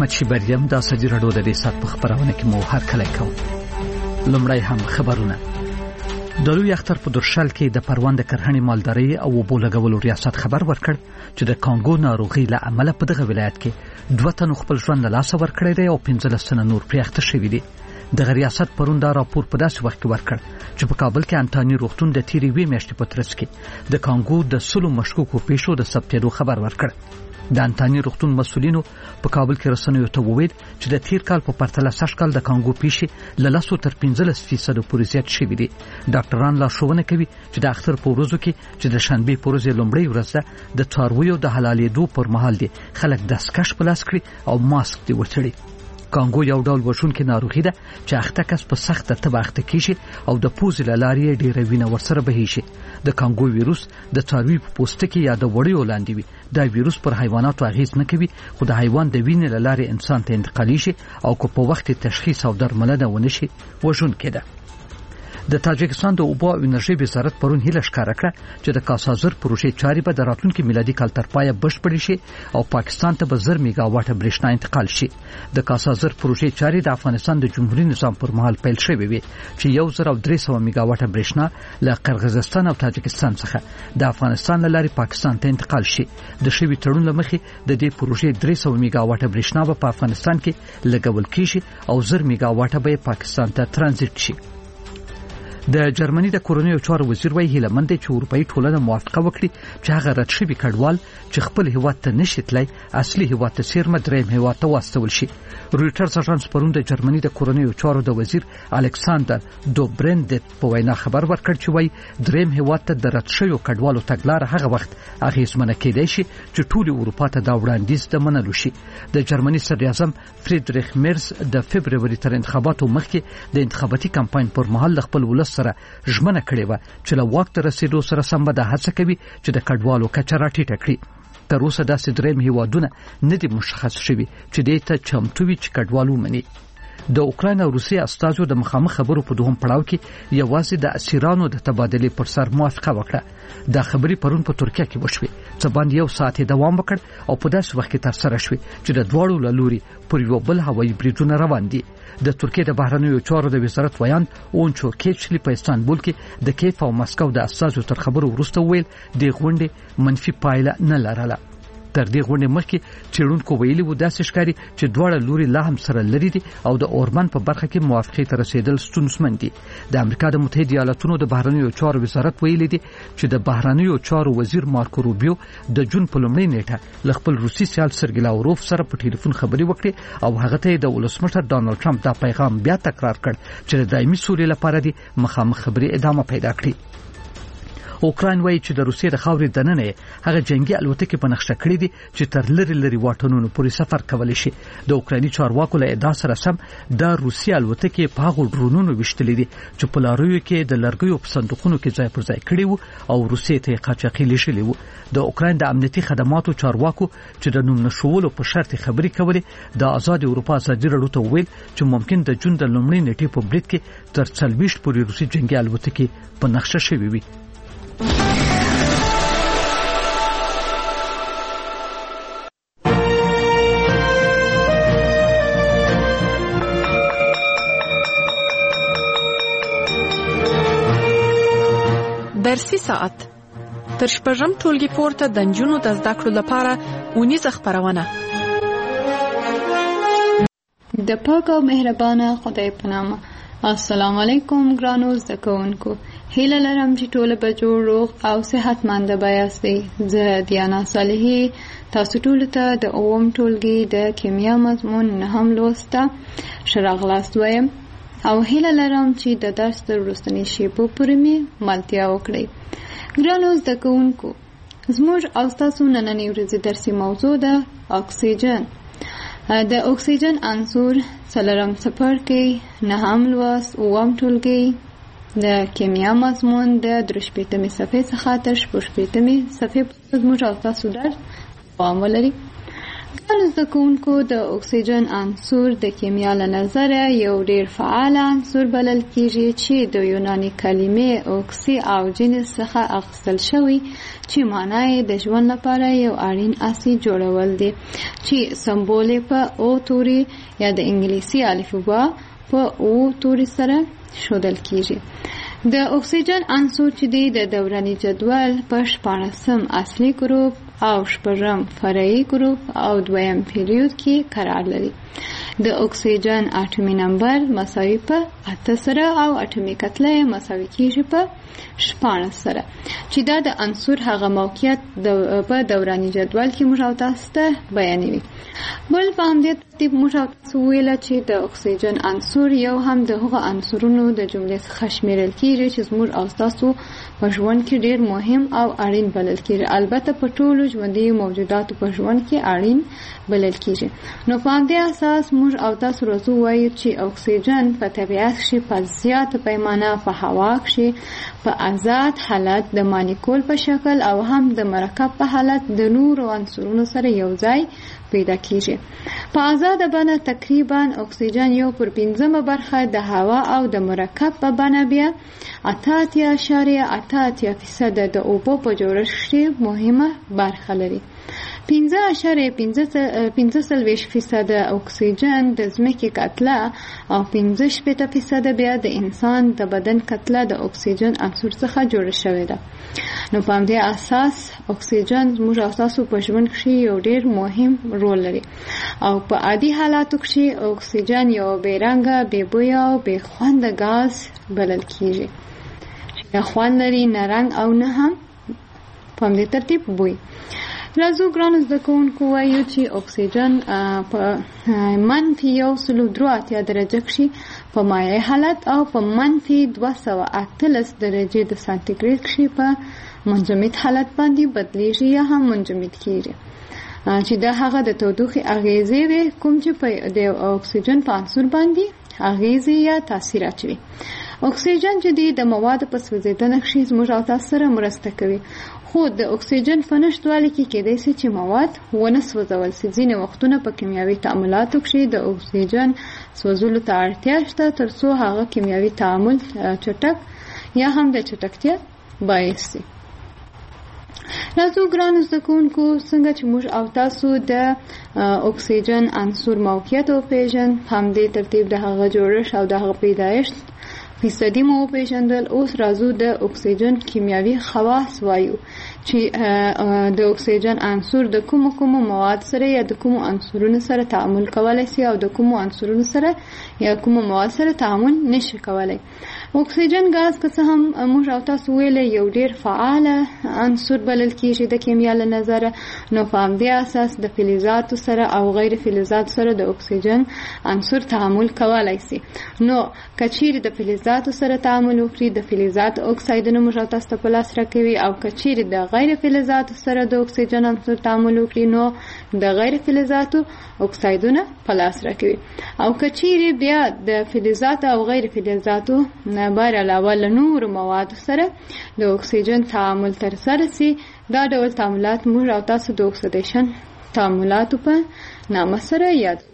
احمد شیبریم د ازادي راډیو د ریاست په خبرونه کې مو هر کله کوم. لومړی هم خبرونه. د لوی اختر په درشل کې د پروند کرهڼې مالداري او اوبو لګولو ریاست خبر ورکړ چې د کانګو ناروغي له امله په دغه ولایت کې 2 تن خپل ژوند له لاسه ورکړی دی او 15 تن نور پرې اخته شوي دي. د ریاست پرون دا راپور په داسې وخت کې ورکړ چې په کابل کې انټاني روغتون د تیری وی میاشتې په ترڅ کې د کانګو د سلو مشکوکو پیښو د ثبتېدو خبر ورکړ. د انټاني روغتون مسؤلینو په کابل کې رسنیو ته وویل چې د تیر کال په پرتله سږ کال د کانګو پیښې له 10 تر 15% پورې زیات شوي دي. ډاکټران لارښوونه کوي چې د اختر په ورځو کې چې د شنبې په ورځ لومړۍ ورځ ده د څارویو د حلالېدو پر مهال دي خلک دستکش په لاس کړي او ماسک دي وتړي. کانګو یو ډول وژونکې ناروغي ده چې اخته کس په سخته تبه اخته کیږي او د پوزې له لارې ډېره وینه ورسره بهیږي. د کانګو ویروس د څاروي په پوستکي یا د وړیو لاندې وي. دا ویروس پر حیواناتو اغیز نه کوي خو د حیوان د وینې له لارې انسان ته انتقالیږي او که په وخت تشخیص او درملنه ونشي وژونکې ده. د تاجکستان د اوبو او انرژي وزارت پرون هیله ښکاره کړه چې د کاسازر پروژې چارې به د راتلونکي میلادي کال تر پایه بشپړې شي او پاکستان ته به 1000 میگاواټه برېښنا انتقال شي. د کاسازر پروژې چارې د افغانستان د جمهوریت نظام پر مهال پیل شوې وي چې 1300 میگاواټه برېښنا له قرغیزستان او تاجکستان څخه د افغانستان له لارې پاکستان ته انتقال شي. د شوي تړون له مخې د دې پروژې 300 میگاواټه برېښنا به په افغانستان کې لګول کیږي او 1000 میگاواټه به پاکستان ته ترانزیت شي. د جرمني د کورنیو چارو وزیر وایي هیله مند چې اروپאי ټولنه موافقه وکړي چې هغه رد شوي کډوال چې خپل هیواد ته نشي تللی اصلي هیواد ته څیرمه دریم هیواد ته واستول شي. رویټرز اژانس پرون د جرمني د کورنیو چارو د وزیر الکساندر دوبرندت په وینا خبر ورکړ چې وایي دریم هیواد ته د رد شویو کډوالو تګلاره هغه وخت اغیزمنه کېدای شي چې ټول اروپا ته دا وړاندیز د منلو شي. د جرمني صدر اعظم فریدریخ میرز د فبرवरी تر انتخاباتو مخکې د انتخاباتي کمپاین پر مهال خپل ولس سره ژمنه کړې و چې له واک ته رسیدو سره سم به د هڅه کوي چې د کډوالو کچه راټیټه کړي. تر اوسه داسې دریم هیوادونه نه دي مشخص شوي چې دې ته چمتو وي چې کډوال ومني. د اوکراین او روسیې استازو د مخامخ خبرو په دوهم پړاو کې یوازې د اسیرانو د تبادلې پر سر موافقه وکړه. دا خبرې پرون په ترکیه کې وشوې څه باندې 1 ساعت دوام وکړ او په داسې وخت کې ترسره شوې چې د دواړو له لوري پر یو بل هوایي بریدونه روان دي. د ترکیه د بهرنیو چارو د وزارت ویان اونچو کېچلی په استانبول کې د کیف او مسکو د استازو تر خبرو وروسته ویل د غونډې منفي پایله نه لرله. تر دې غونډې مخکې چېرونکو ویلي و داسې ښکاري چې دواړه لوري لا هم سره لري دي او د اوربان په برخه کې موافقې ته رسیدل ستونزمن دي. د امریکا د متحده ایالاتونو د بهرنیو چارو وزارت ویلي دي چې د بهرنیو چارو وزیر مارکو روبیو د جون په لومړۍ نیټه له خپل روسي سیال سرګی لاوروف سره په ټلیفون خبرې وکړې او هغه ته د ولسمشر ډانلډ ټرمپ دا پیغام بیا تکرار کړ چې د دایمي سولې لپاره دي مخامخ خبرې ادامه پیدا کړي. اوکراین وایي چې د روسیې د خاورې دننه هغه جنگي الوتکې په نقشه کړې دي چې تر لري واټنونو پورې سفر کولی شي. د اوکرایني چارواکو له ادعا سره سم د روسیې الوتکې په هغو ډرونونو وشتلې دي چې په لارویو کې د لرګیو په صندوقونو کې ځای پر ځای کړي وو او روسیې ته قاچاقي لېږلي وو. د اوکراین د امنیتي خدماتو چارواکو چې د نوم نشولو په شرط خبرې کولې د آزاد اروپا ازادي راډیو ته ویل چې ممکن د جون د لومړۍ نیټې په برید کې تر 40 پورې روسي جنگي الوتکې په نقشه شوي وي. درسي ساعت تر شپږم ټولګي پورته د نجونو د زده کړو لپاره اونیزه خپرونه. د پاک او مهربانه خدای په نامه. السلام علیکم ګرانو زده کوونکو. هیله لرم چې ټول به جوړ روغ او صحتمند یاستئ. زه دیانا صالحی تاسو ټول ته د اووم ټولګي د کیمیا مضمون 9 لوسته شراغلاست وایم او هیله لرم چې د درس تر وروستنۍ شیبو پورې مې ملتیا وکړئ. ګرانو زده کوونکو، زموږ او تاسو نننۍ ورځې درسي موضوع ده اکسیجن. د اکسیجن عنصر څلورم څپرکی 9 لوست اووم ټولګي د کیمیا مضمون د 3 صفحې څخه تر 6 صفحې زموږ او تاسو درس دوام ولري. ګرانو زده کوونکو د اکسیجن عنصر د کیمیا له نظره یو ډیر فعال عنصر بلل کیږي چې د یوناني کلمې اوکسی او جنس څخه اخیستل شوی چې معنی یې د ژوند لپاره یو اړین اسید جوړول دي چې سمبول په او توري یا د انګلیسي الفبا په او توري سره ښودل کیږي. د اکسیجن عنصر چې د دوراني جدول په 14 اصلي ګروپ او 8 فرعي ګروپ او 2 پیریود کې قرار لري. د اکسیجن اټومي نمبر مساوي په 8 سره او اټومي کتله مساوي کیږي په 14 سره چې دا د عنصر هغه موقعیت په دوراني جدول کې موږ او تاسو ته بیانوي. بل په همدې ترتیب موږ او تاسو ویل چې د اکسیجن عنصر یو هم د هغه عنصرونو د جملې څخه شمیرل کیږي چې موږ او تاسو په ژوند کې ډیر مهم او اړین بلل کیږي. البته په ټولو ژوندي موجوداتو په ژوند کې اړین بلل کیږي. نو په همدې اساس موږ او تاسو راځو وایو چې اکسیجن په طبیعت کې په زیاته پیمانه په هوا کې په آزاد حالت د مالیکول په شکل او هم د مرکب په حالت د نورو عنصرونو سره یو ځای پیدا کیږي. په آزاد بڼه تقریبا اکسیجن 1/5 برخه د هوا او د مرکب په بڼه بیا 88.88% د اوبو په جوړښت کې مهمه برخه لري. 15.15% اکسیجن د ځمکې کتله او 15% بیا د انسان د بدن کتله د اکسیجن عنصر څخه جوړه شوې ده. نو په همدې اساس اکسیجن موږ تاسو په ژوند کې یو ډیر مهم رول لري او په عادي حالاتو کې اکسیجن یو بې رنګه، بې بویه او بې خوند غاز بلل کیږي. نه خوند لري، نه رنګ او نه هم په همدې ترتیب بوی. راځو ګرانو زده کوونکو وایو چې اکسیجن په -103 درجه کې په مایع حالت او په -238 درجه د سانتیګریډ کې په منجمد حالت باندې بدلیږي یا هم منجمد کیږي چې دا هغه د تودوخې اغیزې وي کوم چې په د اکسیجن په عنصر باندې اغیزې یا تاثیر اچوي. اکسیجن چې د موادو په سوځیدنه کې زموږ او تاسو سره مرسته کوي، خو د اکسیجن په نشتوالي کې کېدای شي چې مواد ونه سوځول شي. ځینې وختونه په کیمیاوي تعاملاتو کې د اکسیجن سوځولو ته اړتیا شته ترڅو هغه کیمیاوي تعامل چټک یا هم د چټکتیا باعث شي. راځو ګرانو زده کوونکو څنګه چې موږ او تاسو د اکسیجن عنصر موقعیت وپېژنو، همدې ترتیب د هغه جوړښت او د هغه پیدایښت فیصدي مو پیژندل. اوس راځو د اکسیجن کیمیاوي خواص وایو چې د اکسیجن عنصر د کومو مواد سره یا د کومو عنصرونو سره تعامل کولای شي او د کومو عنصرونو سره یا کومو مواد سره تعامل نشي کولای. اکسیجن غاز که څه هم موږ او تاسو ویل یو ډیر فعال عنصر بلل کیږي د کیمیا له نظره، نو په همدې اساس د فلزاتو سره او غیر فلزاتو سره د اکسیجن عنصر تعامل کولای شي. نو کچیر د فلزاتو سره تعامل وکړي د فلزات اکسایدونه موږ او تاسو په لاس راکوي، او کچیر د غیر فلزاتو سره د اکسیجن عنصر تعامل وکړي نو د غیر فلزاتو اکسایدونه په لاس راکوي. او کچیر بیا د فلزات او غیر فلزاتو بار علاوه له نور موادو سره د اکسیجن تعامل ترسره شي، دا ډول تعاملات موږ او تاسو د اکسیدیشن تعاملاتو په نامه سره یادوو.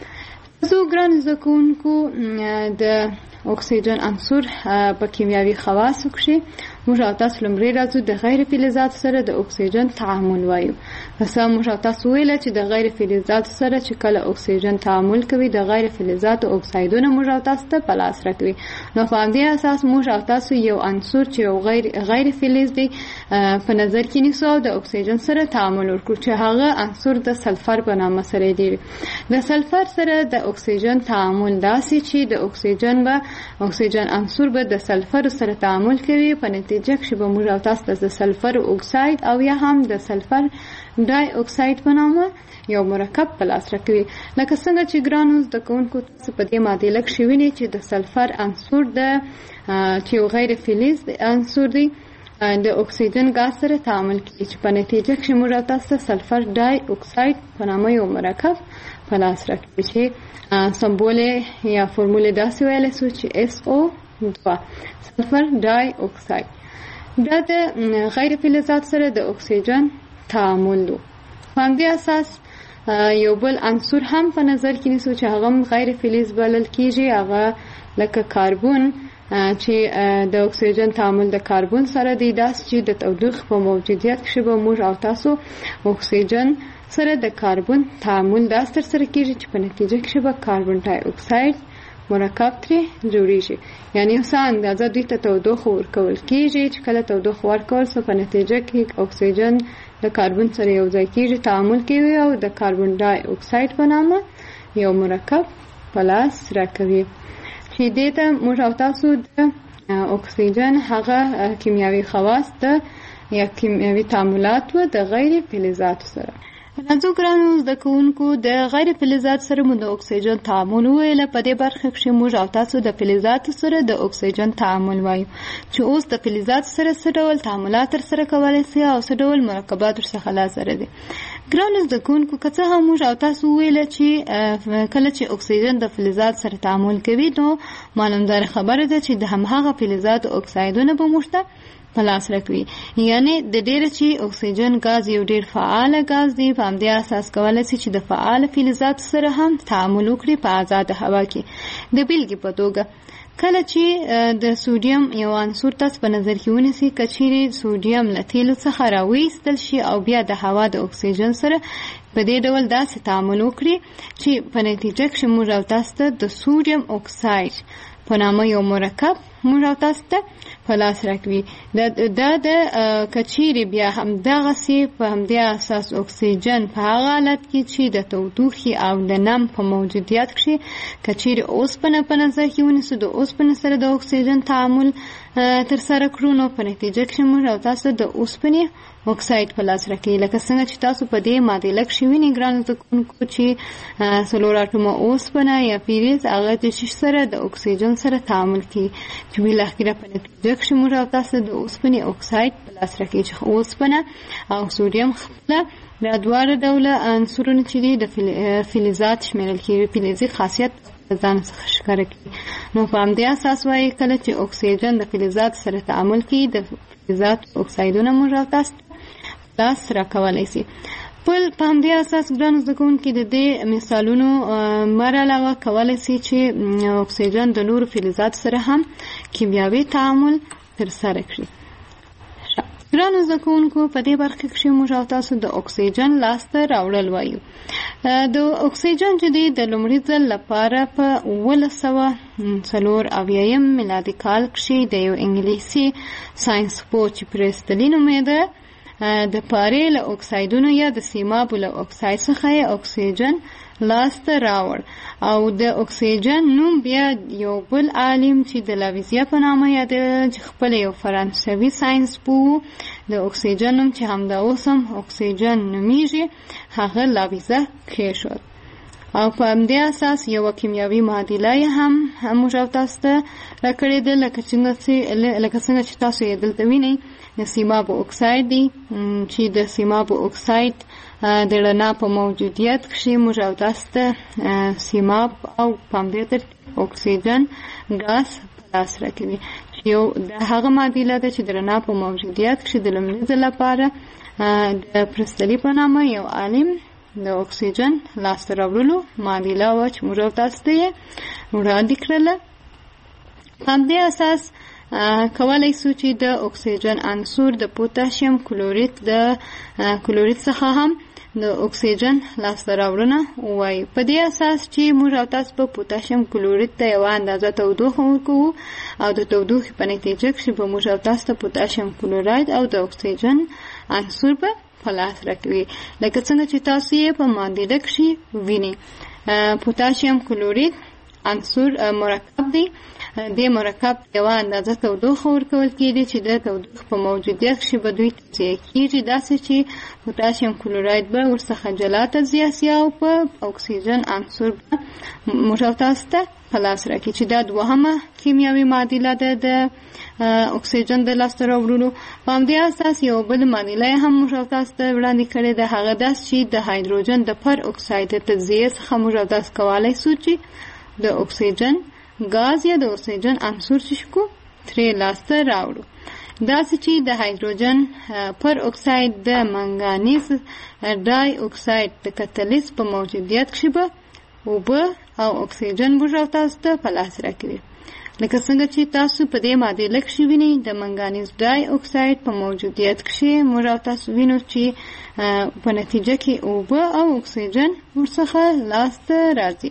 زه ګران زده کوونکو د اکسیجن عنصر په کیمیاوي خواصو کې موږ او تاسو لمړی راځو د غیر فلزاتو سره د اکسیجن تعامل وایو. مثلا موږ او تاسو ویل چې د غیر فلزاتو سره چې کله اکسیجن تعامل کوي د غیر فلزاتو اکسایدونه موږ او تاسو ته په لاس راکوي. نو په همدې اساس موږ او تاسو یو عنصر چې غیر فلز دی په نظر کې نیسو او د اکسیجن سره تعامل وکړو چې هغه عنصر د سلفر په نامه سره دی. د سلفر سره د اکسیجن تعامل داسې چې د اکسیجن عنصر به د سلفر سره تعامل کوي، په نتیجه کې به موږ او تاسو د سلفر اکساید او یا هم د سلفر ډای اکساید په نامه یو مرکب په لاس راکوي. لکه څنګه چې ګرانو زده کوونکو تاسو په دې معادله کې وینئ چې د سلفر عنصر چې یو غیر فلز عنصر دی د اکسیجن غاز سره تعامل کوي چې په نتیجه کې موږ او تاسو سلفر ډای اکساید په نامه یو مرکب په لاس راکوي چې سمبول یا فرمول داسې ویل شو چې SO2 سلفر ډای اکساید. دا د غیر فلزات سره د اکسیجن تعامل دی. په همدې اساس یو بل عنصر هم په نظر کې نیسو چې هغه غیر فلز بلل کیږي، هغه لکه کاربن چې د اکسیجن تعامل د کاربن سره دی، داس چې د تودوخې په موجودیت کې به موږ او تاسو اکسیجن سره د کاربن تعامل داس تر سره کیږي چې په نتیجه کې به کاربن ډای اکساید مرکب ترې جوړیږي. یعنی څه اندازه دوی ته تودوخه ورکول کیږي چې کله تودوخه ورکول سو په نتیجه کې اکسیجن د کاربن سره یو ځای کیږي، تعامل کوي او د کاربن ډای اکساید په نامه یو مرکب په لاس راکوي چې دې ته موږ او تاسو د اکسیجن هغه کیمیاوي خواص د یا کیمیاوي تعاملات و د غیر فلزاتو سره. راځو ګرانو زده کوونکو د غیر فلزات سره مو د اکسیجن تعامل ویل. په دې برخه کې موږ او تاسو د فلزاتو سره د اکسیجن تعامل وایو چې اوس د فلزاتو سره څه ډول تعاملات تر سره کولای شي او څه ډول مرکبات ورڅخه لازم دي. ګرانو زده کوونکو که څه هم موږ او تاسو ویل چې کله چې اکسیجن د فلزات سره تعامل کوي نو معلومدار خبره ده چې د هماغه فلزات اکسایدونه به موږ په لاس راکوي. یعنی د ډیره چې اکسیجن غاز یو ډیر فعال غاز دی، په همدې اساس کولای شي چې د فعال فلزات سره هم تعامل وکړي په آزاد هوا کې. د بیلګې په توګه کله چې د سوډیم یو عنصر تاسو په نظر کې ونیسئ، کچېرې سوډیم له تیلو څخه راویستل شي او بیا د هوا د اکسیجن سره په دې ډول داسې تعامل وکړي چې په نتیجه کې موږ او تاسو ته د سوډیم اکساید په نامه یو مرکب موږ او تاسو ته په لاس راکوي. دا د کچېرې بیا همدغسې په همدې اساس اکسیجن په هغه حالت کې چې د تودوخې او د نم په موجودیت کې کچېرې اوسپنه په نظر کې ونیسو، د اوسپنې سره د اکسیجن تعامل تر سره کړو نو په نتیجه کې موږ او تاسو د اوسپنې اکساید په لاس راکوي. لکه څنګه چې تاسو په دې معادله کې وینئ ګرانو زده کوونکو چې څلور اټومه اوسپنه یا فلز هغه د شش سره د اکسیجن سره تعامل کوي چې بالاخره په نتیجه کې موږ او تاسو د اوسپنې اکساید په لاس راکوي چې اوسپنه او سوډیم خپله دا دواړه ډوله عنصرونه چې دي د فلزات شمیرل کېږي، فلزي خاصیت ځان څخه ښکاره کوي. نو په همدې اساس وایي کله چې اکسیجن د فلزات سره تعامل کوي د فلزات اکسایدونه موږ او تاسو لاس راکولی شي. په همدې اساس ګرانو زده کوونکي د دې مثالونو مر علاوه کولی شي چې اکسیجن د نورو فلزاتو سره هم کیمیاوي تعامل ترسره کړي. ګرانو زده کوونکو په دې برخه کې موږ او تاسو د اکسیجن لاسته راوړل وایو. د اکسیجن چې دی د لومړي ځل لپاره په 1904 میلادي کال کې د یو انګلیسي ساينس پوه چې پرستلي نومېده د پارې له اکسایدونو یا د سیمابو له اکساید څخه اکسیجن لاسته راوړ او د اکسیجن نوم بیا یو بل عالم چې د لاویزیا په نامه یادېده چې خپل یو فرانسوي ساينس پوه د اکسیجن نوم چې همدا اوس هم اکسیجن نومیږي هغه لاویزه کېښود او په همدې اساس یوه کیمیاوي معادله یې هم موږ او تاسو ته راکړې ده لکه څنګه چې تاسو یې دلته وینئ د سیمابو اکساید دی چې د سیمابو اکساید د رڼا په موجودیت کې موږ او تاسو ته سیماب او په همدې ترتیب اکسیجن ګاز په لاس راکوي چې یو د هغه معادله ده چې د رڼا په موجودیت کې د لومړي ځل لپاره د پرستلي په نامه یو عالم د اکسیجن لاسته راوړلو معادله وه چې موږ او تاسو ته یې وړاندې کړله. په همدې اساس کولای شو چې د اکسیجن عنصر د پوتاشیم کلورید د کلورید څخه هم د اکسیجن لاسته راوړنه وایي. په دې اساس چې موږ او تاسو په پوتاشیم کلورید ته یوه اندازه تودوخه ورکوو او د تودوخې په نتیجه کې به موږ او تاسو ته پوتاشیم کلوراید او د اکسیجن عنصر به په لاس راکوي. لکه څنګه چې تاسو یې په معادله کې وینئ پوتاشیم کلورید عنصر مرکب دی. د مرکب یوه اندازه تودوخه ورکول کېږي چې د تودوخې په موجودیت کې به دوی تجزیه کېږي داسې چې پوتاشیم کلوراید به ورڅخه جلا تجزیه شي او په اکسیجن عنصر به موږ او تاسو ته په لاس راکړي چې دا دوهمه کیمیاوي معادله ده د اکسیجن د لاسته راوړلو. په همدې اساس یو بل معادله هم موږ او تاسو ته وړاندې کړې ده، هغه داسې چې د هایدروجن د پر اکساید د تجزیې څخه موږ او تاسو کولی شو چې د اکسیجن ګاز یا د اکسیجن عنصر چې کو ترې لاسته راوړو. داسې چې د هایدروجن پر اکساید د منګانیز ډای اکساید د کتلیس په موجودیت کې به اوبه او اکسیجن موږ او تاسو ته په لاس راکوي. لکه څنګه چې تاسو په دې معادله کې وینئ د منګانیز ډای اکساید په موجودیت کې موږ او تاسو وینو چې په نتیجه کې اوبه او اکسیجن ورڅخه لاس ته راځي.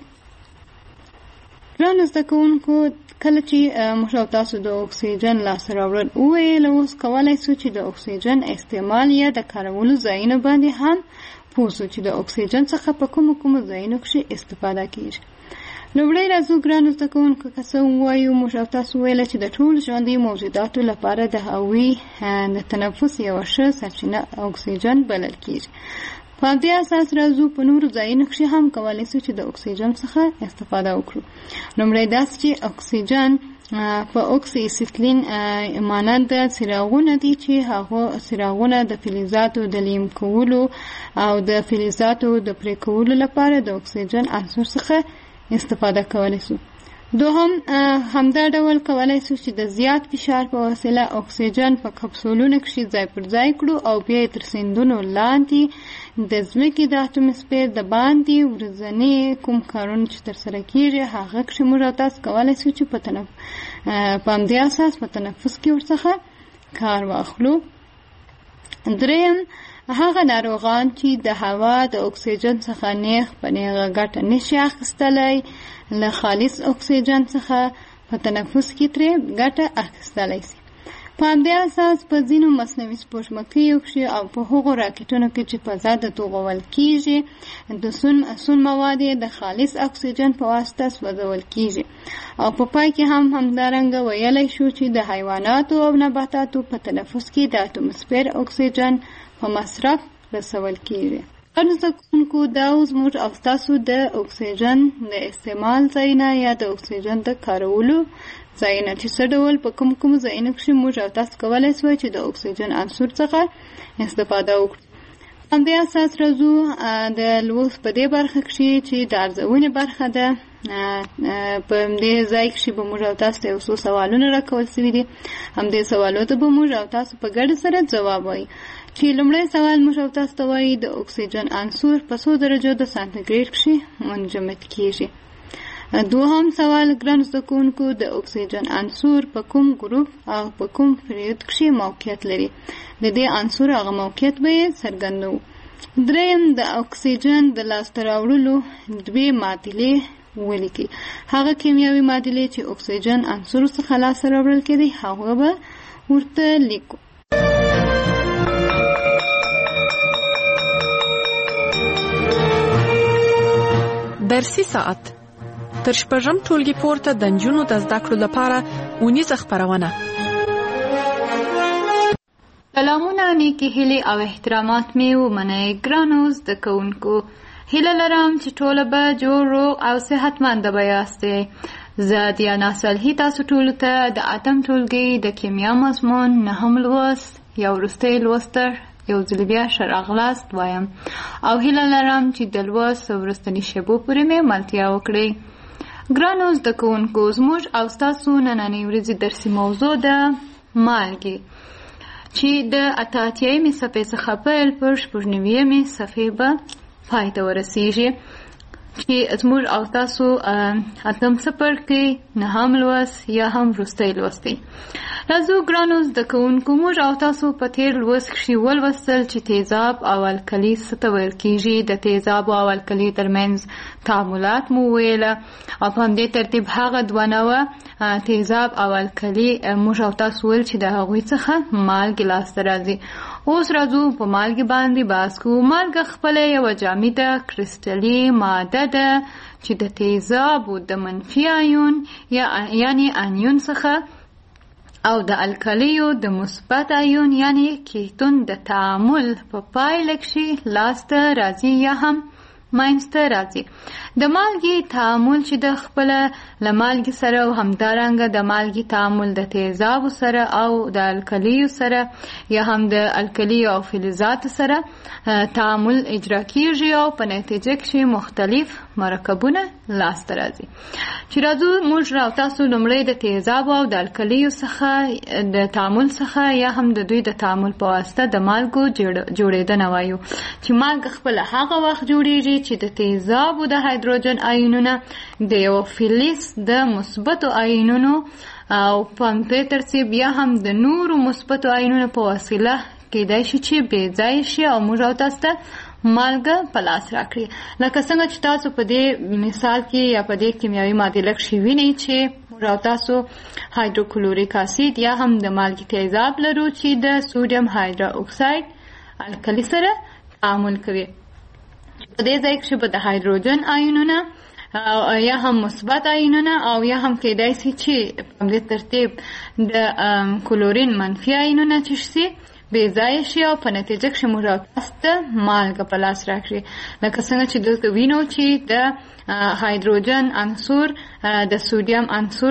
ګرانو زده کوونکو، کله چې موږ او تاسو د اکسیجن لاسته راوړل وویل، اوس کولی شو چې د اکسیجن استعمال یا د کارولو ځایونه باندې هم پوه شو چې د اکسیجن څخه په کومو ځایونو کې استفاده کیږي. لومړی راځو ګرانو زده کوونکو، که څه ووایو، موږ او تاسو ویله چې د ټولو ژوندیو موجوداتو لپاره د هغوی د تنفس یوه ښه سرچینه اکسیجن بلل کیږي. په دې اساس راځو په نورو ځایونو کې هم کولی شو چې د اکسیجن څخه استفاده وکړو. لومړی داسې چې اکسیجن په اکسی اسیتلین مانند څراغونه دي چې هغه څراغونه د فلزاتو د لیم کولو او د فلزاتو د پرې کولو لپاره د اکسیجن عنصر څخه استفاده کولی شو. دوهم همدا ډول کولی شو چې د زیات فشار په وسیله اکسیجن په کپسولونو کې ځای پر ځای کړو او بیا یې تر سیندونو لاندې د ځمکې د اتموسفیر د باندې ورځنی کوم کارونه چې ترسره کیږي هغه کې موږ او تاسو کولی شو چې په همدې اساس په تنفس کې ورڅخه کار واخلو. دریم هغه ناروغان چې د هوا د اکسیجن څخه نیغ په نیغه ګټه نشي اخیستلی، له خالص اکسیجن څخه په تنفس کې ترې ګټه اخیستلی شي. په همدې اساس په ځینو مصنوعي سپوږمکیو کې او په هغو راکټونو کې چې فضا ته توغول کیږي د سون مواد د خالص اکسیجن په واسطه سوځول کیږي. او په پای کې هم همدارنګه ویلی شو چې د حیواناتو او نباتاتو په تنفس کې د اتموسفیر اکسیجن په مصرف رسول کیږي. زده کوونکو، دا اوس موږ او تاسو د اکسیجن د استعمال ځایونه یا د اکسیجن د کارولو ځایونه چې څه ډول په کوم ځایونو کې موږ او تاسو کولی شوی چې د اکسیجن عنصر څخه استفاده وکړو. همدې اساس راځو د لوست په دې برخه کې چې د ارزونې برخه ده. په دې ځای کې به موږ او تاسو ته یو څو سوالونه راکول شوي دي. همدې سوالو ته به موږ او تاسو په ګډه سره ځواب وایي. چې لومړی سوال موږ او تاسو ته وایي د اکسیجن عنصر په څو درجو د سانتیګریډ کې منجمد کیږي. دوهم سوال ګرانو زده کوونکو، د اکسیجن عنصر په کوم ګروپ او په کوم پریود کې موقعیت لري؟ د دې عنصر هغه موقعیت به یې څرګندوو. دریم د اکسیجن د لاسته راوړلو دوې معادلې ولیکئ. هغه کیمیاوي معادلې چې اکسیجن عنصر څخه لاسته راوړل کېدي هغه به ورته لیکو. درسي ساعت تر شپږم ټولګي پورته د نجونو د زده کړو لپاره اونیزه خپرونه. سلامونه، نیکې هیلې او احترامات مې ومنئ ګرانو زده کوونکو. هیله لرم چې ټوله به جوړ، روغ او صحتمنده به یاستئ. زه دیانا صالحي تاسو ټولو ته د اتم ټولګي د کیمیا مضمون نهم لوست یا وروستی لوست یو ځل بیا ښه راغلاست وایم او هیله لرم چې د لوست وروستني شیبو پورې مې ملتیا وکړئ. ګرانو زده کوونکو، زموږ او ستاسو نننۍ ورځې درسي موضوع ده مالګې، چې د 88مې صفحې څخه پیل پر 96مې صفحې به پای ته ورسیږي، چې زموږ او تاسو اتم څپرکی نهم لوست یا هم وروستی لوست دی. راځو ګرانو زده کوونکو، موږ او تاسو په تیر لوست کښې ولوستل چې تیزاب او القلي څه ته ویل کېږي. د تیزاب او القلي ترمنځ تعاملات مو ویله او په همدې ترتیب هغه دوه نوعه تیزاب او القلي موږ او تاسو ویل چې د هغوی څخه مالګې لاسته راځي. اوس راځو په مالګې باندې بحث کوو. مالګه خپله یوه جامده کرسټلي ماده ده چې د تیزابو د منفي آیون یعنی انیون څخه او د الکلیو د مثبت آیون یعنی کیتون د تعامل په پایله کې لاسته راځي یا هم منځته راځي. د مالګې تعامل چې د خپل له مالګې سره او همدارنګه د مالګې تعامل د تیزابو سره او د الکلیو سره یا هم د الکلیو او فلزاتو سره تعامل اجرا کیږي او په نتیجه کې مختلف مرکبونه لاسته راځي. چې راځو موږ راو تاسو لومړی د تیزابو او د الکلیو څخه د تعامل څخه یا هم د دوی د تعامل په واسطه د مالګو جوړېدنه وایو. چې مالګه خپل هغه وخت جوړیږي چې د تیزابو د هایدروجن آیونونه د یو فلز د مثبتو آیونونو او په همدې ترتیب یا هم د نورو مثبتو آیونونو په وسیله کېدای شي چې بې ځای شي او موږ او تاسو ته مالګه په لاس راکړي. لکه څنګه چې تاسو په دې مثال کې یا په دې کیمیاوي معادله کې وینئ چې موږ او تاسو هایدروکلوریک اسید یا هم د مالګې تیزاب لرو چې د سوډیم هایدرو اکساید الکلی سره تعامل کوي. په دې ځای کې به د هایدروجن آیونونه یا هم مثبت آیونونه او یا هم کېدای شي چې په دې ترتیب د کلورین منفي آیونونه چې شي بې ځای شي او په نتیجه کې موږ تاسو ته مالګه په لاس راکړي. لکه څنګه چې دلته وینو چې د هایدروجن عنصر د سوډیم عنصر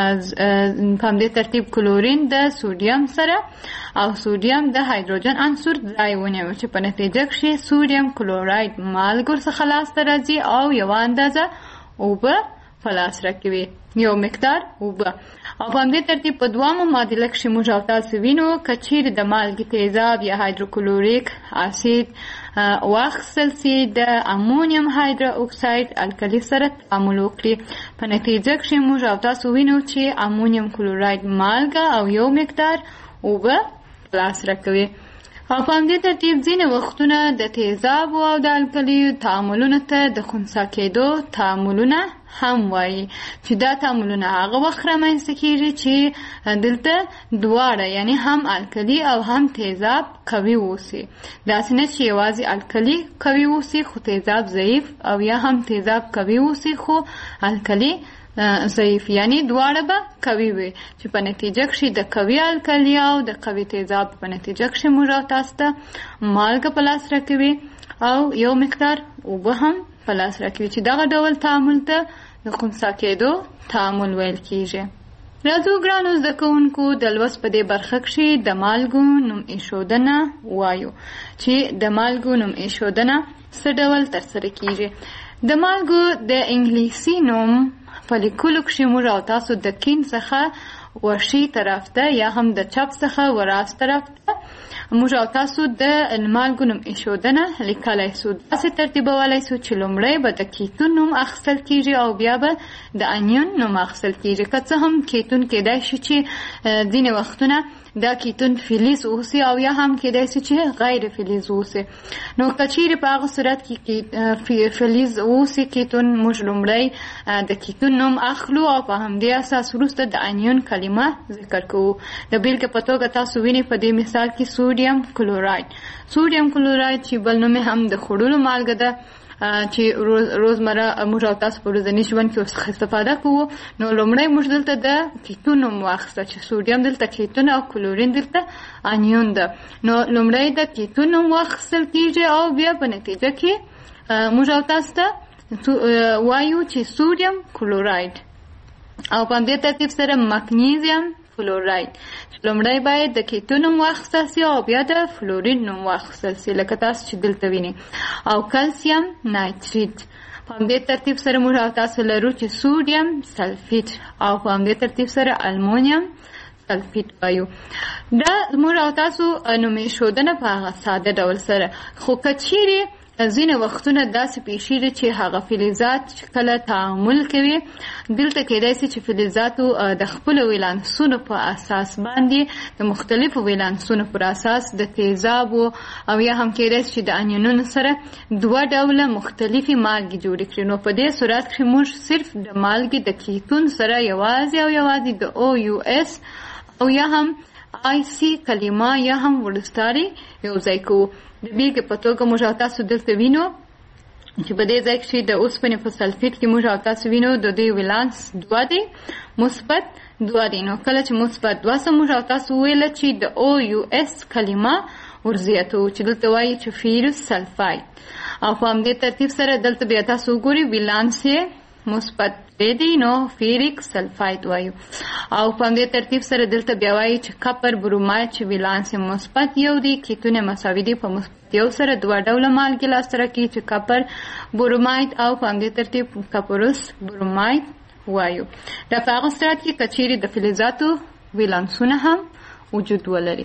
په دې ترتیب کلورین د سوډیم سره او سوډیم د هایدروجن عنصر ځای ونیو چې په نتیجه کې سوډیم کلوراید مالګه څخه لاسته راځي او یو اندازه اوبه په لاس راکوي، یو مقدار اوبه. او په همدې ترتیب په دوامه معادله کې موږ او تاسو وینو که چیرې د مالګې تیزاب یا هایدروکلوریک اسید واخیستل سي د امونیم هایدرو اکساید الکلی سره تعامل وکړي، په نتیجه کې موږ او تاسو وینو چې امونیم کلوراید مالګه او یو مقدار اوبه لاس راکوي. او په همدې ترتیب ځینې وختونه د تیزاب او د الکلیو تعاملونو ته د خنثی کېدو تعاملونه هم وایي، چې دا تعاملونه هغه وخت رامنځته کېږي چې دلته دواړه یعنی هم الکلی او هم تیزاب قوي اوسي. داسې نه چې یوازې الکلی قوي اوسي خو تیزاب ضعیف او یا هم تیزاب قوي اوسي خو الکلی ضعیف، یعنی دواړه به قوي وي چې په نتیجه کې د قوي الکلی او د قوي تیزاب په نتیجه کې موږ تاسو ته مالګه په لاس راکوي او یو مقدار اوبه هم په لاس راکوي، چې دغه ډول تعامل ته د خنثی کېدو تعامل ویل کېږي. راځو ګرانو زده کوونکو د لوست په دې برخه کې د مالګو نوم ایښودنه وایو، چې د مالګو نوم ایښودنه څه ډول ترسره کېږي. د مالګو د انګلیسي نوم په لیکلو کې موږ او تاسو د کیڼ څخه وښي طرف ته یا هم د چپ څخه وراست طرف ته موږ او تاسو د مالګو نوم ایښودنه لیکلی سو. داسې ترتیبولی سو چې لومړی به د کیتون نوم اخیستل کېږي او بیا به د انیون نوم اخیستل کېږي. که څه هم کیتون کېدای شي چې ځینې وختونه دا کیتون فلز اوسي او یا هم کېدای شي چې غیر فلز اوسي. نو که چیرې په هغه صورت کې فلز اوسي کیتون موږ لومړی د کیتون نوم اخلو او په همدې اساس وروسته د انیون کلمه ذکر کوو. د بیلګې په توګه تاسو وینئ په دې مثال کې سوډیم کلوراید. سوډیم کلوراید چې بل نوم هم د خوړلو مالګه ده چې روزمره موږ او تاسو په ورځني ژوند کې استفاده کوو. نو لومړی موږ دلته د کیتون نوم واخیسته چې سوډیم دلته کیتون او کلورین دلته انیون ده. نو لومړی د کیتون نوم واخیستل کېږي او بیا په نتیجه کې موږ او تاسو ته وایو چې سوډیم کلوراید او په همدې ترتیب سره مګنیزیم فلوراید. لومړی باید د کیتون نوم واخیستل سي او بیا د فلورین نوم واخیستل سي لکه تاسو چې دلته وینئ. او کلسیم نایتریت په همدې ترتیب سره موږ او تاسو لرو چې سوډیم سلفیت او په همدې ترتیب سره المونیم سلفیت وایو. دا موږ او تاسو نوم ایښودنه په هغه ساده ډول سره، خو که چیرې ځینې وختونه داسې پیښیږي چې هغه فلزات کله تعامل کوي، دلته کېدای شي چې فلزاتو د خپلو ولانسونو په اساس باندې د مختلفو ولانسونو پر اساس د تیزابو او یا هم کېدای شي چې د انیونونو سره دوه ډوله مختلفې مالګې جوړې کړي. نو په دې صورت کې موږ صرف د مالګې د کیتون سره یوازې او یوازې د OUS او یا هم IC کلمه یا هم ورستاري یو ځای کوو. د بیلګې په توګه موږ او تاسو دلته وینو چې په دې ځای کې د اوسپنې په سلفیت کې موږ او تاسو وینو د دوی ولانس دوه دی، مثبت دوه دی. نو کله چې مثبت دوه سه موږ او تاسو ویله چې د OUS کلمه ورزیاتو چې دلته وایي چې فیروس سلفاید. او په همدې ترتیب سره دلته بیا تاسو وګورئ ولانس یې مثبت دی نو فیریک سلفاید وایو. او په همدې ترتیب سره دلته بیا وایي چې کپر بروماید چې ولانس یې مثبت یو دی کیتونه مساوي دي په مثبت یو سره دوه ډوله مالګې لاسته راکوي چې کپر بروماید او په همدې ترتیب کپروس بروماید وایو. دا په هغه صورت کې که چیرې د فلزاتو ولانسونه هم وجود ولري.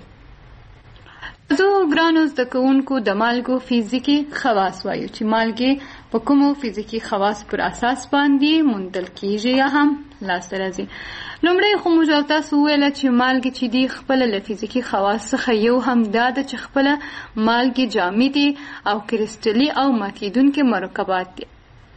زه ګرانو زده کوونکو د مالګو فزیکي خواص وایو چې مالګې په کومو فزیکي خواص پر اساس باندې موندل کیږي یا هم لاسته راځي. لومړی خو موږ تاسو وویله چې مالګې چې دي خپله له فزیکي خواص څخه یو هم دا ده چې خپله مالګې جامدي او کریسټلي او ماتیدونکي مرکبات دي.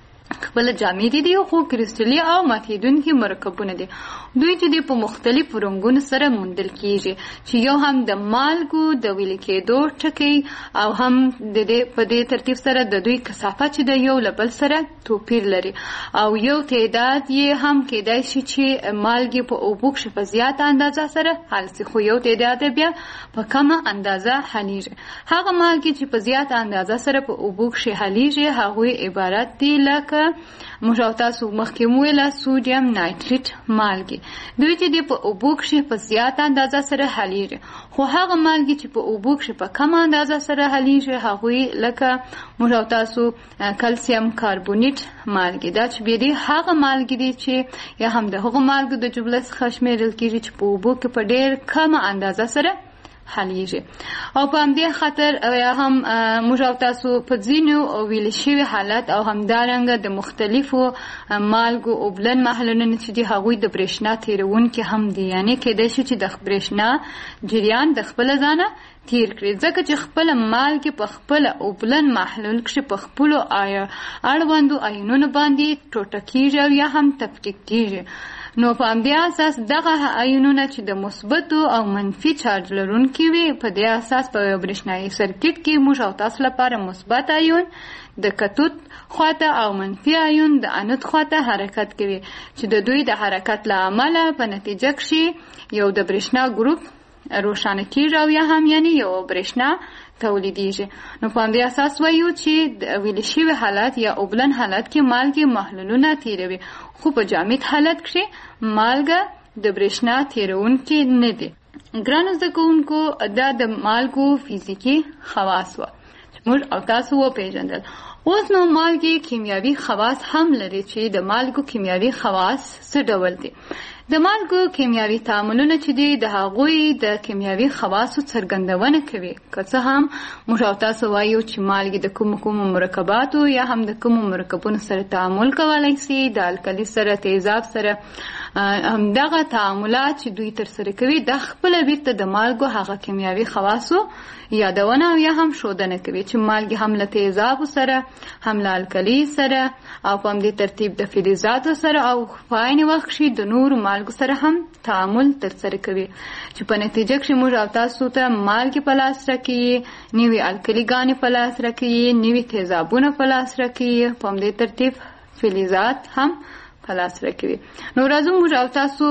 خپل جامدي دي خو کریسټلي او ماتیدونکي مرکبونه دي. دوی چې دي په مختلفو رنګونو سره موندل کیږي چې یو هم د مالګو د ویلې کېدو ټکي او هم د دې په دې ترتیب سره د دوی کثافت چې د یو له بل سره توپیر لري او یو تعداد یې هم کېدای شي چې مالګې په اوبو کښې په زیاته اندازه سره حل سي خو یو تعداد بیا په کمه اندازه حلیږي. هغه مالګې چې په زیاته اندازه سره په اوبو کښې حلیږي هغوی عبارت دي لکه موږ او تاسو مخکې وویله سوډیم نایتریټ مالګې. دوی چې دي په اوبو کښې په زیاته اندازه سره حلیږي خو هغه مالګې چې په اوبو کښې په کمه اندازه سره حلیږي هغوی لکه موږ او تاسو کلسیم کاربونیټ مالګې. دا چې بیا دي هغه مالګې دي چې یا هم د هغو مالګو د جملې څخه شمېرل کېږي چې په اوبو کې په ډېر کمه اندازه سره حلیږي. او په همدې خاطر یا هم موږ او تاسو په ځینو ویل شوي حالت او همدارنګه د مختلفو مالګو اوبلن محلولونه چې دي هغوی د برېښنا تیرونکي هم دي. یعنې کېدای شي چې د برېښنا جریان د خپله ځانه تیر کړي ځکه چې خپله مالګې په خپله اوبلن محلول کښې په خپلو اړوندو آیونونو باندې ټوټه کېږي او یا هم تفکیک کېږي. نو په همدې اساس دغه آیونونه چې د مثبتو او منفي چارج لرونکي وي په دې اساس په یو برېښنایي سرکټ کې موږ او تاسو لپاره مثبت آیون د کتود خواته او منفي آیون د انود خواته حرکت کوي چې د دوی د حرکت له امله په نتیجه کښې یو د برېښنا ګروپ روښانه کېږي او یا هم یعنی یو برېښنا تولیدیږي. نو په همدې اساس وایو چې د ویل شوي حالت یا اوبلن حالت کې مالګې محلولونه تیروي خو په جامد حالت کښې مالګه د برېښنا تیرونکي نه دي. ګرانو زده کوونکو دا د مالګو فزیکي خواص وه چې موږ او تاسو وپېژندل. اوس نو مالګې کیمیاوي خواص هم لري چې د مالګو کیمیاوي خواص څه ډول دي. د مالګو کیمیاوي تعاملونه چې دي د هغوی د کیمیاوي خواصو څرګندونه کوي. که څه هم موږ او تاسو وایو چې مالګې د کومو مرکباتو یا هم د کومو مرکبونو سره تعامل کولی شي د الکلي سره تیزاب سره همدغه تعاملات چې دوی ترسره کوي د خپله بیرته د مالګو هغه کیمیاوي خواصو یادونه او یا هم ښودنه کوي چې مالګې هم له تیزابو سره هم له الکلي سره او په همدې ترتیب د فلزاتو سره او په عین وخت کښې د نورو مالګو سره هم تعامل ترسره کوي چې په نتیجه کښې موږ او تاسو ته مالګې په لاس راکوي نوي الکلي ګانې په لاس راکوي نوي تیزابونه په لاس راکوي په همدې ترتیب فلزات هم په لاس راکوي. نو راځو موږ او تاسو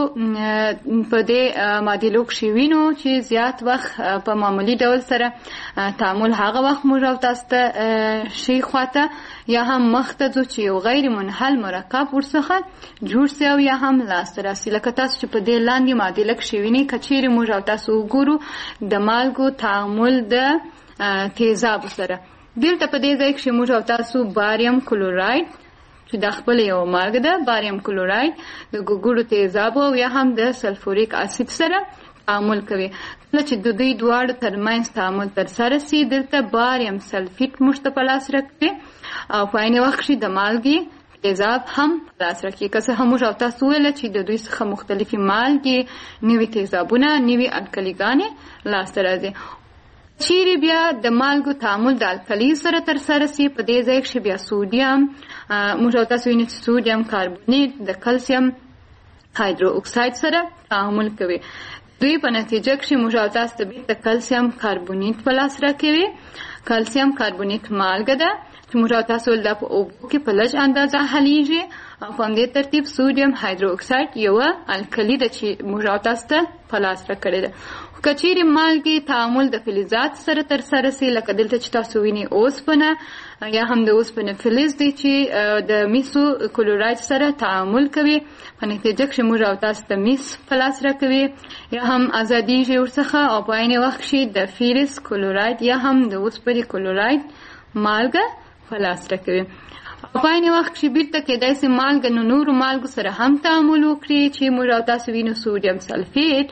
په دې معادلو کښې وینو چې زیات وخت په معمولي ډول سره تعامل هغه وخت موږ او تاسو ته ښي خواته یا هم مخ ته ځو چې یو غیر منحل مرکب ورڅخه جوړ سي او یا هم لاسته راسي. لکه تاسو چې په دې لاندې معادله کښې وینئ که چیرې موږ او تاسو وګورو د مالګو تعامل د تیزابو سره دلته په دې ځای کښې موږ او تاسو باریم کلوراید چې دا خپل یو مالګه ده باریم کلوراید د ګوګړو تیزابو او یا هم د سلفوریک اسید سره تعامل کوي. کله چې د دوی دواړو ترمنځ تعامل ترسره سي دلته باریم سلفیټ موږ ته په لاس راکوي او په عین وخت کښې د مالګې تیزاب هم په لاس راکوي. که څه هم موږ او تاسو وویله چې د دوی څخه مختلفې مالګې نوي تیزابونه نوي الکلیګانې لاسته راځي. چیرې بیا د مالګو تعامل د الکلي سره ترسره سي په دې ځای کښې بیا سوډیم موږ او تاسو وینو چې سوډیم کاربونیټ د کلسیم هایدرو اکساید سره تعامل کوي. دوی په نتیجه کښې موږ او تاسو ته بیرته کلسیم کاربونیټ په لاس راکوي. کلسیم کاربونیک مالګه ده چې موږ تاسو د اوبو کې په لږ اندازه حلیږي او په همدې ترتیب سودیم هایدرو اکساید یو الکلی ده چې موږ تاسو ته په لاس راکړې ده. کچېرې مالګې تعامل د فلزات سره ترسره سي لکه دلته چې تاسو وینئ اوسپنه یا هم د اوسپنې فلز دی چې د میسو کلوراید سره تعامل کوي په نتیجه کې موږ او تاسو ته میس په لاس راکوي یا هم ازادیږي ورڅخه او په عین وخت کې د فیرس کلوراید یا هم د اوسپنې کلوراید مالګه په لاس راکوي. په عین وخت کې بیرته کېدای سي مالګه نو نورو مالګو سره هم تعامل وکړي چې موږ او تاسو وینو سودیم سلفیت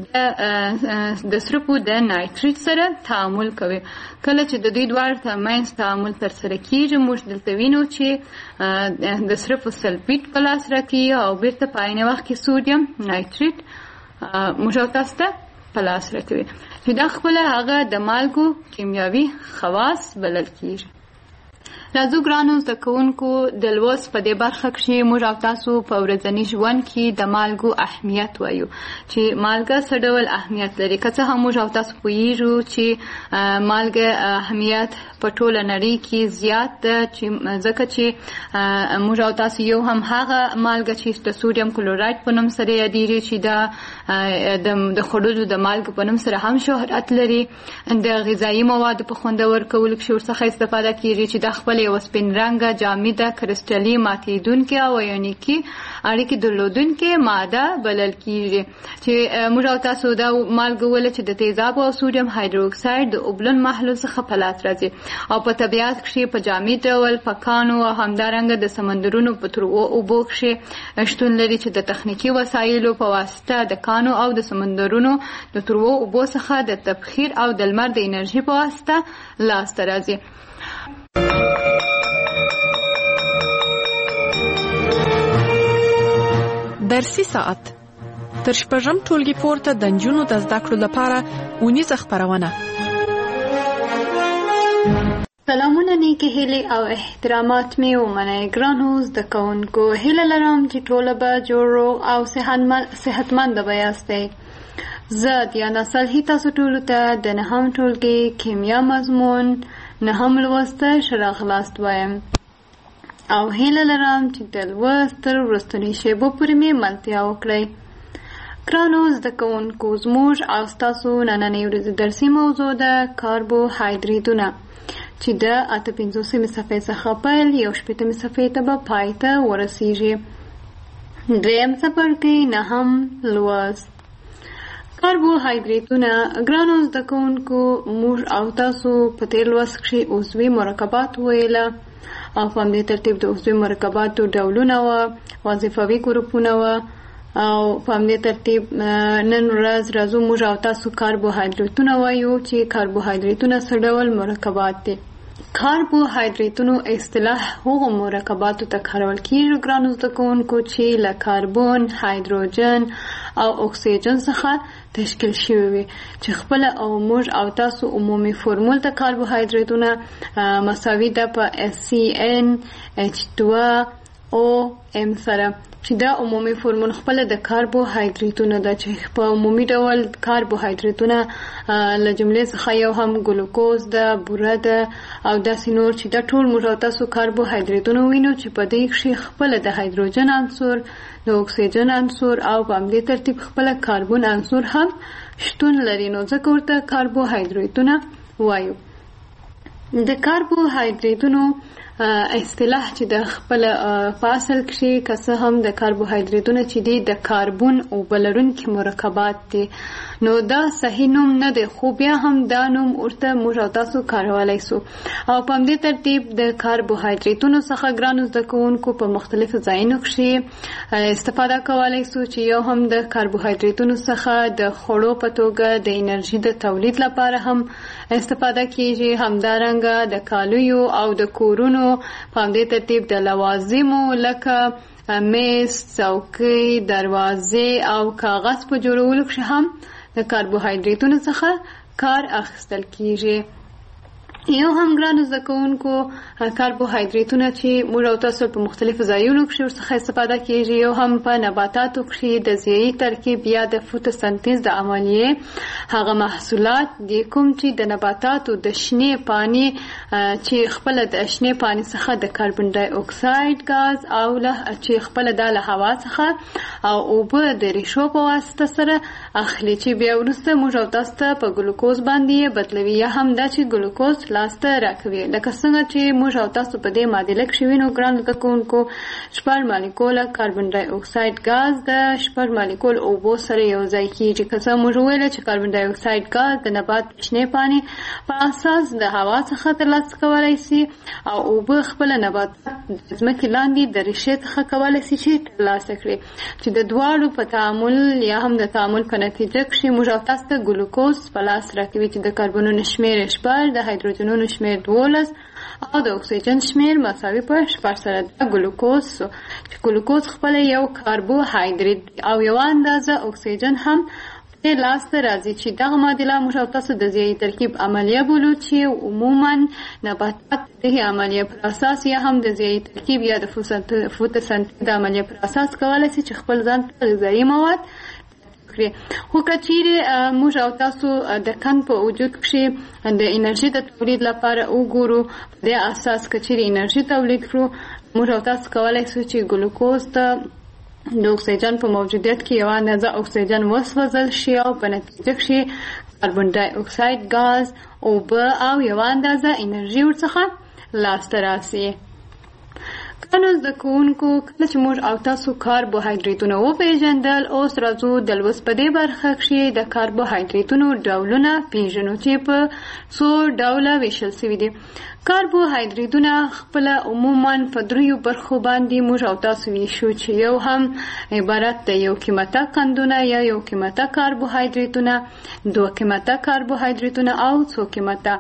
د سرپو د نایتریت سره تعامل کوي. کله چې د دوی دواړو ترمنځ تعامل ترسره کېږي موږ دلته وینو چې د سرپو سلفیت په لاس راکوي او بیرته په عین وخت کې سودیم نایتریت موږ او تاسو ته په لاس راکوي چې دا خپله هغه د مالګو کیمیاوي خواص بلل کېږي. راځو ګرانو زده کوونکو د لوست په دې برخه کې موږ او تاسو په ورځني ژوند کې د مالګو اهمیت وایو چې مالګه څه ډول اهمیت لري. که څه هم موږ او تاسو پوهیږو چې مالګه اهمیت په ټوله نړۍ کې زیات ده چې ځکه چې موږ او تاسو یو هم هغه مالګه چې د سودیم کلوراید په نوم سره یادېږي چې د خوړلو د مالګو په نوم سره هم شهرت لري. د غذایي موادو په خوندور کولو کې ورڅخه استفاده کېږي چې د خپل یو سپین رنګه جامده کرسټلي ماتېدونکې او ایونیکي اړیکې درلودونکې ماده بلل کېږي چې موږ او تاسو دا مالګه ولې چې د تیزابو او سودیم هایدروکساید د اوبلن محلول څخه په لاس راځي او په طبیعت کې په جامد ډول په کانو او همدارنګه د سمندرونو په تروو اوبو کې شتون لري چې د تخنیکي وسایلو په واسطه د کانو او د سمندرونو د تروو اوبو څخه د تبخیر او د لمر د انرژي په واسطه لاسته راځي. درسي ساعت تر شپږم ټولګي پورته د نجونو د زده کړو لپاره اونیزه خپرونه. سلامونه نیکې هیلې او احترامات مې ومنئ ګرانو زده کوونکو. هیله لرم چې ټوله به جوړ روغ او صحتمنده به یاستئ. زه دیانا صالحي تاسو ټولو ته د نهم ټولګي کیمیا مضمون نهم لوست ښه راغلاست وایم او هیله لرم چې د لوست تر وروستنۍ شیبو پورې مې ملتیا وکړئ. ګرانو زده کوونکو زموږ او ستاسو نننۍ ورځې درسي موضوع ده کاربوهایدریتونه چې د 58 صفحې څخه پیل 60 صفحې ته به پای ته ورسیږي. دریم څپرکی نهم لوست کاربوهایدریتونه. ګرانو زده کوونکو موږ او تاسو په تیر لوست کې عضوي مرکبات ویله او په همدې ترتیب د عضوي مرکباتو ډولونه وه وظیفوي ګروپونه وه او په همدې ترتیب نن ورځ راځو موږ او تاسو کاربوهایدریتونه وایو چې کاربوهایدریتونه څه ډول مرکبات دي. کاربوهایدریتونو اصطلاح هغو مرکباتو ته کارول کېږي ګرانو زده کوونکو چې له کاربن، هایدروجن او اکسیجن څخه تشکیل شوي وي چې خپله او موږ او تاسو عمومي فورمول د کاربوهایدریتونه مساوي ده په CnH2OM سره چې دا عمومي فورمول خپله د کاربوهایدریتونو ده چې په عمومي ډول کاربوهایدریتونه له جملې څخه یو هم ګلوکوز ده، بوره ده او داسې نور چې دا ټول موږ او تاسو کاربوهایدریتونه وینو چې په دې کې خپله د هایدروجن عنصر، د اکسیجن عنصر او په همدې ترتیب خپله کاربن عنصر هم شتون لري نو ځکه ورته کاربوهایدریتونه وایو. د کاربوهایدریتونو اصطلاح چې د خپل په اصل کې که څه هم د کاربوهایدریتونه چې دي د کاربن اوبه لرونکي مرکبات دي نو دا صحیح نوم نه دی خو بیا هم دا نوم ورته موږ او تاسو کارولی سو او په همدې ترتیب د کاربوهایدریتونو څخه ګرانو زده کوونکو په مختلفو ځایونو کې استفاده کولی سو چې یو هم د کاربوهایدریتونو څخه د خوړو په توګه د انرژي د تولید لپاره هم استفاده کیږي، همدارنګه د کالیو او د کورونو په همدې ترتیب د لوازمو لکه میز، څوکۍ، دروازې او کاغذ په جوړولو کې هم د کاربوهایدریتونو څخه کار اخیستل کیږي. یو هم ګرانو زده کوونکو کاربوهایډریټونه چې موږ او تاسو په مختلفو ځایونو کې ورڅخه استفاده کیږي، یو هم په نباتاتو کې د ضیایي ترکیب یا د فوتوسنتیز د عملیې هغه محصولات دي کوم چې د نباتاتو د شنې پانی چې خپل د شنې پانی څخه د کاربن ډای اکساید غاز او له چې خپل د هوا څخه او اوبه د ریشو په واسطه سره اخلي، چې بیا وروسته موږ او تاسو ته په ګلوکوز باندې بدلوي، یا هم دا چې ګلوکوز لاسته راکوي. لکه څنګه چې موږ او تاسو په دې معادله کې وینو ګرانو زده کوونکو، شپږ مالیکوله کاربن ډای اکساید غاز د شپږ مالیکول اوبو سره یو ځای کیږي. که څه موږ وویل چې کاربن ډای اکساید غاز د نبات شنې پانی په اساس د هوا څخه ترلاسه کولی شي او اوبه خپل نبات د ځمکې لاندې د ریښې څخه کولی شي چې ترلاسه کړي، چې د دواړو په تعامل یا هم د تعامل په نتیجه کې موږ او تاسو ته ګلوکوز په لاس راکوي، چې د کاربنونو شمیر 8، د هایدروجنونو شمیر 12 او د اکسیجن شمیر مساوي په 8 سره د ګلوکوز، چې ګلوکوز خپل یو کاربوهایډریټ او یو اندازه اکسیجن هم د لاس ته راځي، چې دغه معادله موږ او تاسو د ضیایي ترکیب عملیه بولو، چې عموما نباتات د عملیه پر اساس یا هم د ضیایي ترکیب یا د فوتوسنتیز د عملیه پر اساس کولی شي چې خپل ځان ته غذایي مواد کړي. خو که چیرې موږ او تاسو د کن په وجود کې د انرژي د تولید لپاره وګورو، په دې اساس که چیرې انرژي تولید کړو، موږ او تاسو کولی شو چې ګلوکوز ته د اکسیجن په موجودیت کې یو اندازه اکسیجن وسوځل شي او په نتیجه کې کاربن ډای اکساید غاز، اوبه او یو اندازه انرژي ورڅخه لاسته راسي. نو زده کوونکو، کله چې موږ او تاسو کاربوهایډریټونه وپېژندل، اوس راځو د لوست په دې برخه کې د کاربوهایډریټونو ډولونه پېژنو چې په څو ډوله ویشل شوي دي. کاربوهایډریټونه خپل عموما په 3 برخو باندې موږ او تاسو ویشو، چې یو هم عبارت د یو قیمته قندونه یا یو قیمته کاربوهایډریټونه، 2 قیمته کاربوهایډریټونه او 3 قیمته.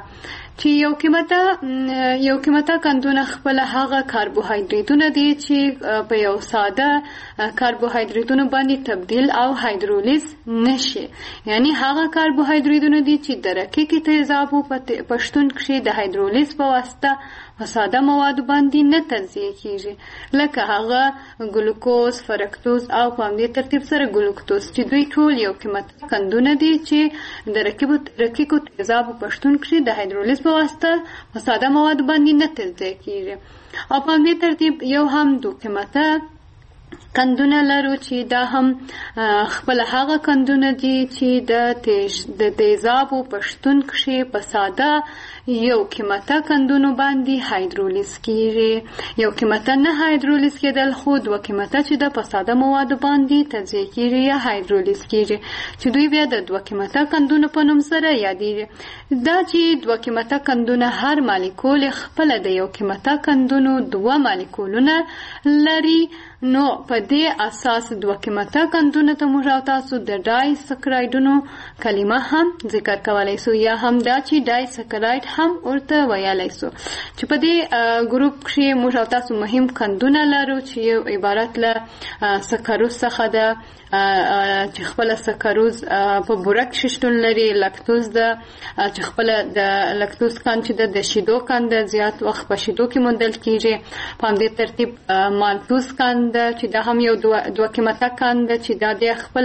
چې یو قیمته قندونه خپل هغه کاربوهایډریټونه دي چې په یو ساده کاربوهایډریټونو باندې تبدیل او هایدرولیز نشي، یعنی هغه کاربوهایډریټونه دي چې د رقیقي تیزابو په شتون کې د هایدرولیز په واسطه په ساده موادو باندې نه تجزیه کیږي، لکه هغه ګلوکوز، فرکتوز او په همدې ترتیب سره ګلوکتوز، چې دوی ټول یو قیمته قندونه دي چې د رقیقو تیزابو په شتون کې د هایدرولیز په واسطه په ساده موادو باندې نه تجزیه کیږي. او په همدې ترتیب یو هم 2 قیمته قندونه لرو، چې دا هم خپل هغه قندونه دي چې د تیزابو په شتون کې په ساده یو قیمته قندونو باندې هایدرولیز کیږي. یو قیمته نه هایدرولیز کېدل، خو 2 قیمته چې د په ساده موادو باندې تجزیه کیږي یا هایدرولیز کیږي، چې دوی بیا د 2 قیمته قندونو په نوم سره یادېږي. دا چې 2 قیمته قندونه هر مالیکول خپل د یو قیمته قندونو 2 مالیکولونه لري، نو په دې اساس 2 قیمته قندونه ته موږ او تاسو د ډای سکرایډونو کلمه هم ذکر کولی شو، یا هم دا چې ډای سکرایډ هم ورته ویلی شو، چې په دې ګروپ کې موږ او تاسو مهم قندونه لرو، چې یو عبارت له سکروز څخه ده، چې خپل سکروز په بوره کې شتون لري، لکتوز ده چې خپل د لکتوز قند چې د شیدو قند زیات وخت په شیدو کې موندل کیږي. په همدې ترتیب مالټوز قند چې دا هم یو 2 قیمته قند ده، چې دا د خپل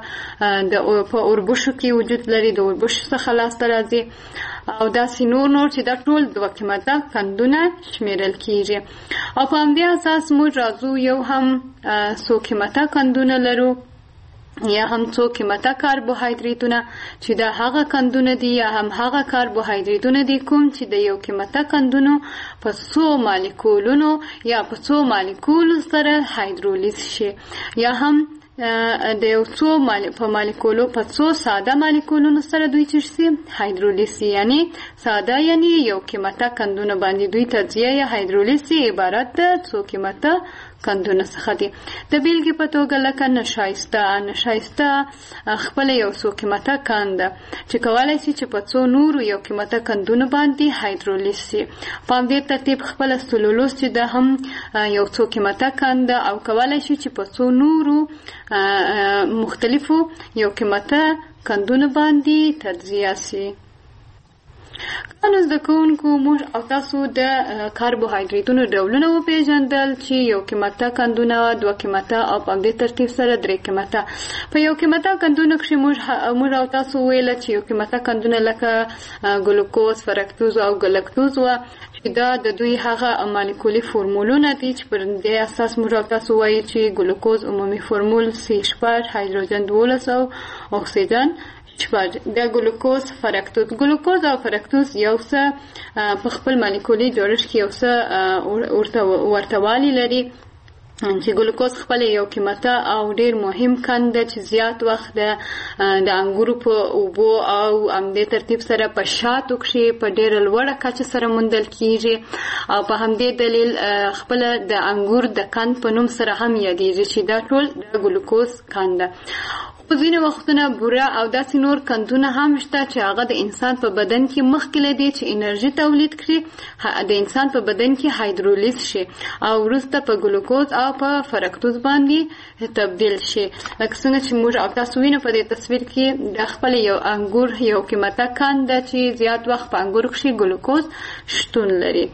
په اوربشو کې وجود لري، د اوربشو څخه لاسته راځي، او داسې نور چې دا ټول 2 قیمته قندونه شمیرل کیږي. او په همدې اساس موږ راځو یو هم 100 قیمته قندونه لرو، یا هم 100 قیمته کاربوهایډریټونه، چې دا هغه قندونه دي یا هم هغه کاربوهایډریټونه دي کوم چې د یو قیمته قندونو په 100 مالیکولونو یا په 100 مالیکولو سره هایدرولیز شي، یا هم د یو څو په مالیکولو په 100 ساده مالیکولونو سره دوی چې هایدرولیز، یعنی ساده یعنی یو قیمته قندونه باندې دوی تجزیه یا هایدرولیز عبارت ده 100 قیمته قندونه څخه دي. د بیلګې په توګه لکه نشایسته خپل یو 100 قیمته قند چې کولی شي چې په 100 نورو یو قیمته قندونو باندې هایدرولیز شي. په همدې ترتیب خپل سلولوز چې ده هم یو 100 قیمته قند او کولی شي چې په 100 نورو مختلفو یو قیمته قندونو باندې تجزیه شي. نو زده کوونکو موږ او تاسو د کاربوهایډریټونو ډولونه وپېژندل چې یو قیمته قندونه، دوه قیمته او په همدې ترتیب سره درې قیمته. په یو قیمته قندونو کښې موږ او تاسو ویله چې یو قیمته قندونه لکه ګلوکوز، فرکتوز او ګلکتوز وه چې دا د دوی هغه مالیکولي فورمولونه دي چې پر دې اساس موږ او تاسو وایو چې ګلوکوز عمومي فورمول C6 هایدروجن 12 او اکسیجن 4. د ګلوکوز ګلوکوز او فرکتوز یو څه په خپل مالیکولي جوړښت کې یو څه ورتهوالی لري چې ګلوکوز خپل یو قیمته او ډیر مهم کند ده چې زیات وخت د انګورو په اوبو او همدې ترتیب سره په شاتو کښې په ډیره لوړه کچه سره موندل کیږي او په همدې دلیل خپل د انګور د کند په نوم سره هم یادیږي چې دا ټول د ګلوکوز کند ده. په ځینې وختونه بوره او داسې نور کندونه هم شته چې هغه د انسان په بدن کې مخکې له دې چې انرژي تولید کړي د انسان په بدن کې هایدرولیز شي او وروسته په ګلوکوز او په فرکتوز باندې تبدیل شي. لکه څنګه چې موږ او تاسو وینو په دې تصویر کې د خپل یو انګور یو قیمته کند ده چې زیات وخت په انګورو کښې ګلوکوز شتون لري.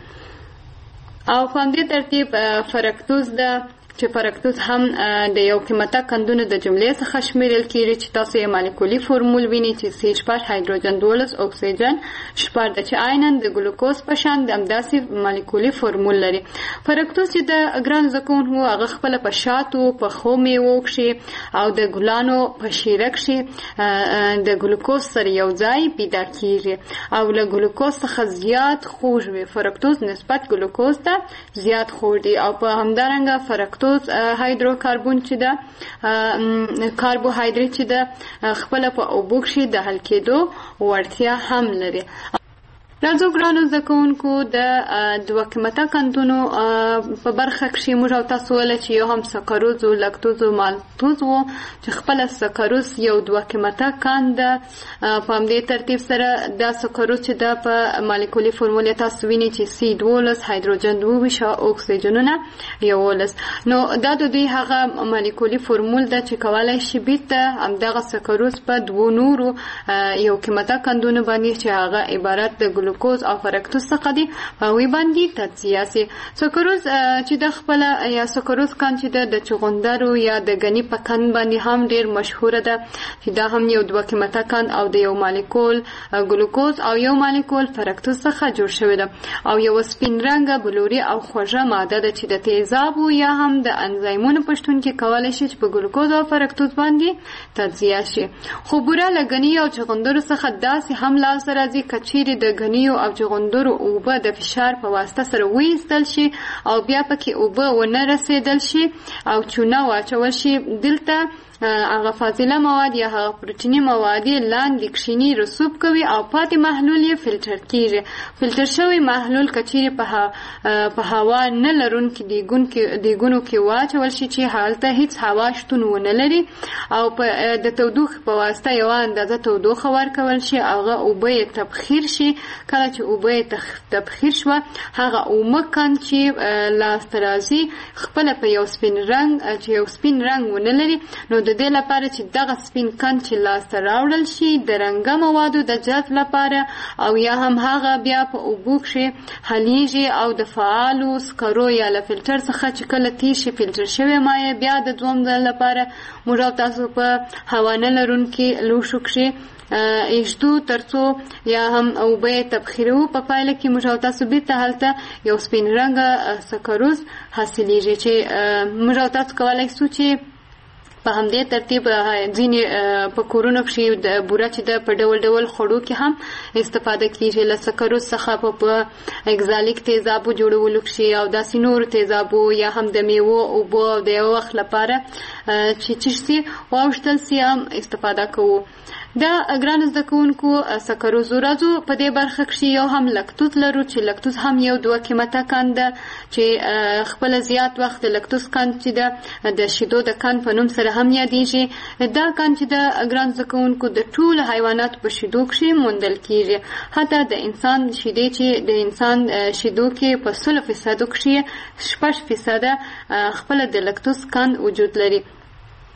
او په همدې ترتیب فرکتوز ده چې فرکتوز هم د یو قیمته قندونو د جملې څخه شمیرل کیږي چې تاسو یې مالیکولي فورمول وینئ چې C6 هایدروجن 12 اکسیجن 4 ده چې عیناً د ګلوکوز په شان د همداسې مالیکولي فورمول لري. فرکتوز چې د ګران زده کوونکو هغه خپله په شاتو، پخو میوو کښې او د ګلانو په شیره کښې د ګلوکوز سره یو ځای پیدا کیږي او له ګلوکوز څخه زیات خوږ وي. فرکتوز نسبت ګلوکوز ته زیات خوږ دی او په همدارنګه فرکتوز هایدروکاربون چې ده کاربوهایډریټ چې ده خپله په اوبو کښې د حل کېدو وړتیا هم لري. راځو ګرانو زده کوونکو د دوه قیمته قندونو په برخه کښې موږ او تاسو ویله چې یو هم سکروز و، لکتوز و، مالتوز و چې خپله سکروز یو دوه قیمته قند ده. په همدې ترتیب سره دا سکروز چې ده په مالیکولي فورمول تاسو وینئ چې C12 هایدروجن 22 او اکسیجنونه 11. نو دا د دوی هغه مالیکولي فورمول ده چې کولی شي بیرته همدغه سکروز په دوو نورو یو قیمته قندونو باندې چې هغه عبارت د ګلوکوز او فرکتوز څخه دي په هغوی باندې تجزیه سي. سکروز چې د خپله یا سکروز کند چې د چغندرو یا د ګني په کند باندې هم ډیر مشهوره ده چې دا هم یو دوه قیمته کند او د یو مالیکول ګلوکوز او یو مالیکول فرکتوز څخه جوړ شوی ده او یو سپین رنګه بلوري او خوږه ماده ده چې د تیزابو یا هم د انزایمونو په شتون کې کولی شي چې په ګلوکوز او فرکتوز باندې تجزیه شي. خو بوره له ګني او چغندرو څخه داسې هم لاسته راځي که چیرې د ګنیو او چغندرو اوبه د فشار په واسطه سره وایستل شي او بیا پکې اوبه ونه رسېدل شي او چونه واچول شي، دلته هغه فاضله مواد یا هغه پروتیني مواد لاندې کښینی رسوب کوي او پاتې محلول یې فلټر کیږي. فلټر شوی محلول کچیرې په هوا نه لرونکي دیګونو کې واچول شي چې هلته هیڅ هوا شتون ونه لري او د تودوخې په واسطه یوه اندازه تودوخه ورکول شي. هغه اوبه یې تبخیر شي. کله چې اوبه یې تبخیر شوه هغه اومه کند چې لاسته راځي خپله په یو سپین رنګ ونه لري. نو د دې لپاره چې دغه سپین کند چې لاسته راوړل شي د رنګه موادو د جذب لپاره او یا هم هغه بیا په اوبو کښې حلیږي او د فعالو سکرو یا له فلټر څخه چې کله تیر شي فلټر شوی مایع بیا د دوم ځل لپاره موږ او تاسو په هوا نه لرونکي لوښو کښې ایږدو ترڅو یا هم اوبه تبخیرو. په پایله کې موږ او تاسو بیرته هلته یو سپین رنګه سکروز حاصلیږي چې موږ او تاسو کولی شو چې په همدې ترتیب ځینې په کورونو کښې د بوره چې ده په ډول ډول خوړو کې هم استفاده کېږي له سکروز څخه په اګزالیک تیزابو جوړولو کښې او داسې نورو تیزابو یا هم د میوو اوبو او د یو وخت لپاره چې چښسي واوښتل سي هم استفاده کوو. دا ګران زده کوونکو سکروز راځو په دې برخه کښې یو هم لکتوز لرو چې لکتوز هم یو دوه قیمته کند ده چې خپله زیات وخت د لکتوز کند چې ده د شیدو د کند په نوم سره هم یادیږي. دا کند چې ده ګران زده کوونکو د ټولو حیواناتو په شیدو کښې موندل کېږي. حتی د انسان شیدې چې د انسان شیدو کې په 100% کښې 6% خپله د لکتوز کند وجود لري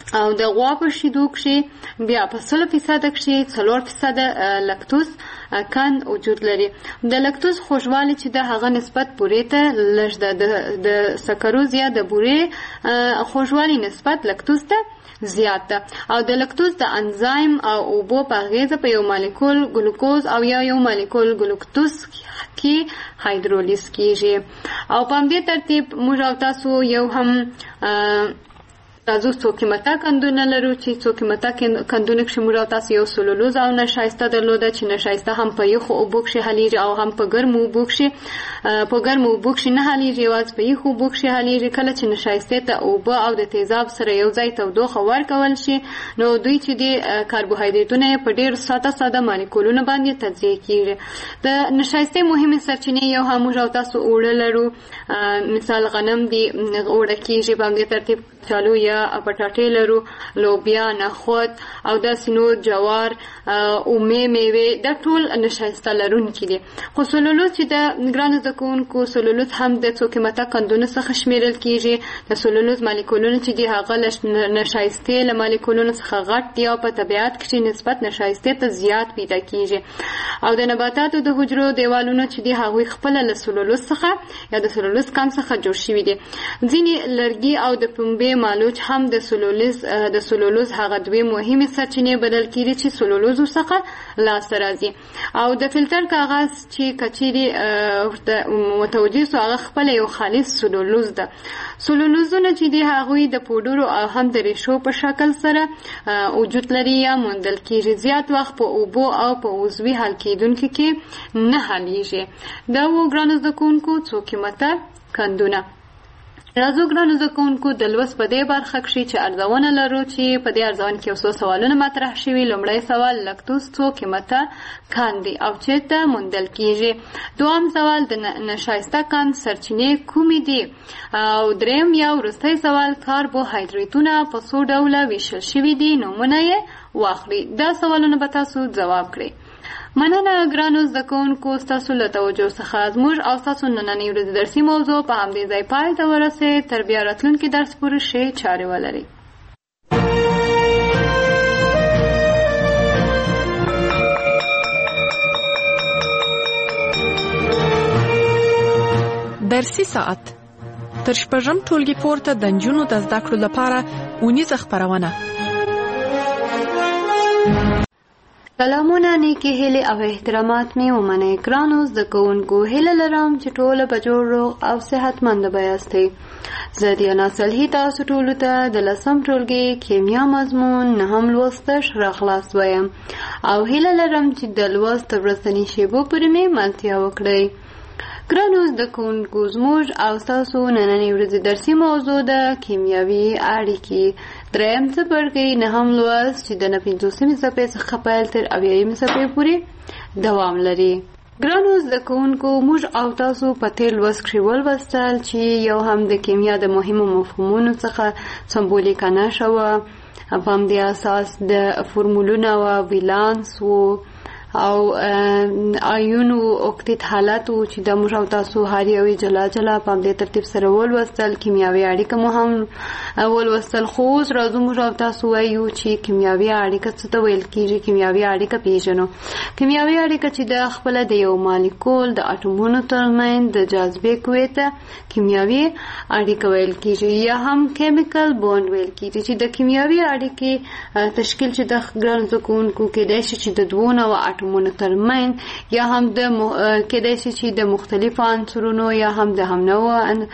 او د غوا په شیدو کې بیا په 100% کې 4% لاکتوز کان وجود لري. د لاکتوز خوږوالی چې د هغه نسبت بورې ته لږ د سکروز یا د بورې خوږوالی نسبت لاکتوز ته زیات ده. او د لاکتوز د انزایم او اوبو په اغیزه په یو مالیکول ګلوکوز او یا یو مالیکول ګلوکتوز کې هایدرولیز کیږي. او په همدې ترتیب موږ او تاسو یو هم تاسو څو قیمته کندونه لرو چې څو قیمته کندونه کې موږ تاسو یو سلولوز او نشایسته درلوده چې نشایسته هم په یخو اوبو کې حلیږي او هم په ګرمو اوبو کې په ګرمو اوبو کې نه حلیږي یوازې په یخو اوبو کې حلیږي. کله چې نشایسته ته اوبه او د تیزاب سره یو ځای تودوخه ورکول شي نو دوی چې د کاربوهایډریټونه په ډېر ساده مالیکولونو باندې تجزیه کیږي. د نشایسته مهمه سرچینې یو هم موږ تاسو اوړه لرو مثال غنم دی اوړه کیږي په همدې ترتیب چالو یا پټاټې لرو لوبیا نخود او د سينو جوار او میوه د ټول نشایسته لرونکي دي. خو سلولوز چې د ګرانو زکونکو سلولوز هم د څو قیمته کندونه څخه شمیرل کیږي. د سلولوز مالیکولونه چې دي هغه نشایسته له مالیکولونو څخه غټ دي او په طبیعت کې نسبت نشایسته ته زیات پیدا کیږي. او د نباتاتو د حجرو دیوالونه چې دي هغه خپل له سلولوز څخه یا د سلولوز کم څخه جوړ شوي دي. ځینې لرګي او د پنبې مالوچ هم د سلولوز هغه دوی مهمه سرچینې بدل کړي چې سلولوز څخه لاسته راځي. او د فلټر کاغذ چې کچيري متوجي سو هغه خپل یو خالص سلولوز ده. سلولوزونه چې دي هغه د پودرو او هم د ریشو په شکل سره وجود لري یا موندل کیږي. زیات وخت په اوبو او په عضوي حل کېدونکو کې نه حلیږي. دا وګرانو زکونکو څو قیمته کندونه. راځو ګرانو زکونکو د لوس په دې برخه کې چې ارزونه لرو چې په دې ارزونه کې اوسو سوالونه مطرح شوي. لومړی سوال لاکتوز څو قیمته کاندي او چیرته موندل کیږي. دوم سوال د نشایسته کاند سرچینې کومې دي او دریم یا وروستی سوال کاربوهایډریټونه په څو ډوله ویشل شوي دي نومونه یې واخلي. دا سوالونه به تاسو ځواب کړئ. مننه ګرانو زکونکو تاسو له توجه څخه. زموږ او تاسو نننۍ ورځ درسي موضوع په همدې ځای پای ته ورسېد. تر بیا راتلونکي درس پورې ښې چارې ولرئ. درسي ساعت تر شپږم ټولګي پورته د نجونو د زده کړو لپاره اونیزه خپرونه. سلامونه نیکی هیله او احترامات می ومنئ. ګرانو زده کوونکو هیله لرم چې ټول به جوړ روغ او صحتمند یاستئ. زه دیانا صالحي تاسو ټولو ته د 10م ټولګي کیمیا مضمون 9م لوست راخلاص وایم او هیله لرم چې د لوست ورځنی شیبو پورې می ملتیا وکړئ. ګرانو زده کوونکو زموږ او تاسو نننۍ ورځې درسي موضوع ده کیمیاوي اړیکې. دریم څپرکی 9م لوست چې د 50مې صفحې څخه پیل تر 80مې صفحې پورې دوام لري. ګرانو زده کوونکو موږ او تاسو په تیر لوست کې ولوستل چې یو هم د کیمیا د مهمو مفهومونو څخه سمبولیک نښه وه. په همدې اساس د فورمولونه وه ویلانس و او آیونو اوکتیت حالت و چې د موږ او تاسو هر یو جلا جلا په دې ترتیب سره ولوستل. کیمیاوي اړیکه مو هم ولوستل. خو اوس راځو موږ او تاسو وایو چې کیمیاوي اړیکه څه ته ویل کیږي. کیمیاوي اړیکه پیژنو. کیمیاوي اړیکه چې د خپل د یو مالیکول د اټومونو ترمنځ د جاذبې قوې ته کیمیاوي اړیکه ویل کیږي یا هم کیمیکل بوند ویل کیږي. چې د کیمیاوي اړیکې تشکیل چې د ګرانو زکونکو کېدای شي چې د دوه نوع اټومونو ترمنځ یا هم د کېدای شي چې د مختلفو عنصرونو یا هم د هم نوع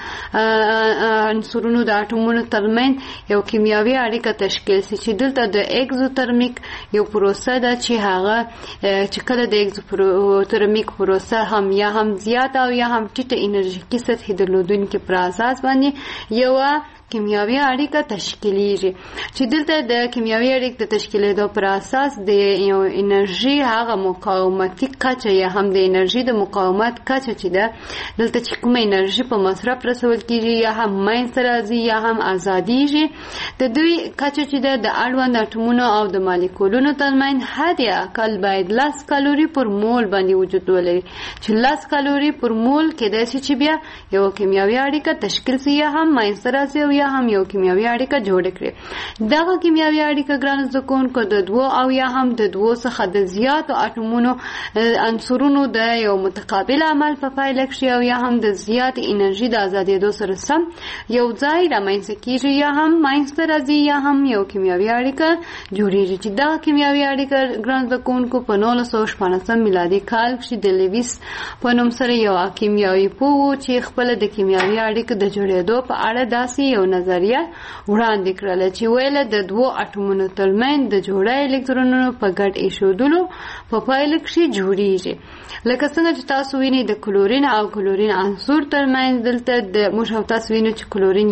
عنصرونو د اټومونو ترمنځ یو کیمیاوي اړیکه تشکیل شي. چې دلته د اگزوترمیک یو پروسه ده چې هغه چې کله د اگزوترمیک پروسه هم یا هم زیات او یا هم ټیټه انرژیکي سطحې درلودونکي پر اساس باندې یو کیمیاوي اړیکه تشکیلیږي. چې دلته د کیمیاوي اړیکې د تشکیلېدو پر اساس د یو انرژي هغه مقاومتي کچه یا هم د انرژي د مقاومت کچه چې ده دلته چې کومه انرژي په مصرف رسول کیږي یا هم منځته راځي یا هم ازادیږي د دوی کچه چې ده د اړوند اټومونو او د مالیکولونو ترمنځ حد اقل باید 10 کالوري پر مول باندې وجود ولري. چې 10 کالوري پر مول کېدای شي چې بیا یو کیمیاوي اړیکه تشکیل شي یا هم منځته راځي یا هم یو کیمیاوي اړیکه جوړ کړي. دغه کیمیاوي اړیکه ګران زده کوونکو د دوو او یا هم د دوو څخه د زیاتو اټومونو عنصرونو د یو متقابل عمل په پایله کې او یا هم د زیات انرژي د ازادېدو سره سم یو ځای رامنځته کیږي یا هم منځته راځي یا هم یو کیمیاوي اړیکه جوړیږي چې دا کیمیاوي اړیکه ګران زده کوونکو په 1914 میلادي کال کې د لیویس په نوم سره یو کیمیاوي پوه چې خپل د کیمیاوي اړیکو د جوړېدو په اړه داسې یو نظریه وړاندې کړله چې ویل د دوو اټومونو ترمنځ د جوړه الکترونونو په ګډ ایښودلو په پایله کې جوړیږي. لکه څنګه چې تاسو وینئ د کلورین او کلورین عنصر ترمنځ دلته د موږ تاسو وینئ چې کلورین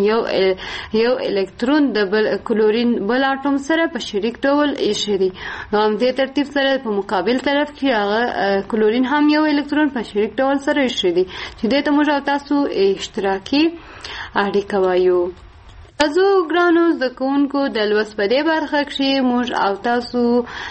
یو الکترون د کلورین بل اټوم سره په شریک ډول ایښی دی. نو همدې ترتیب سره په مقابل طرف کې هغه کلورین هم یو الکترون په شریک ډول سره ایښی دی چې دې ته موږ تاسو اشتراکي اړیکه وایو. تاسو ګرانو زده کوونکو د لوست په دې برخه کې موږ او تاسو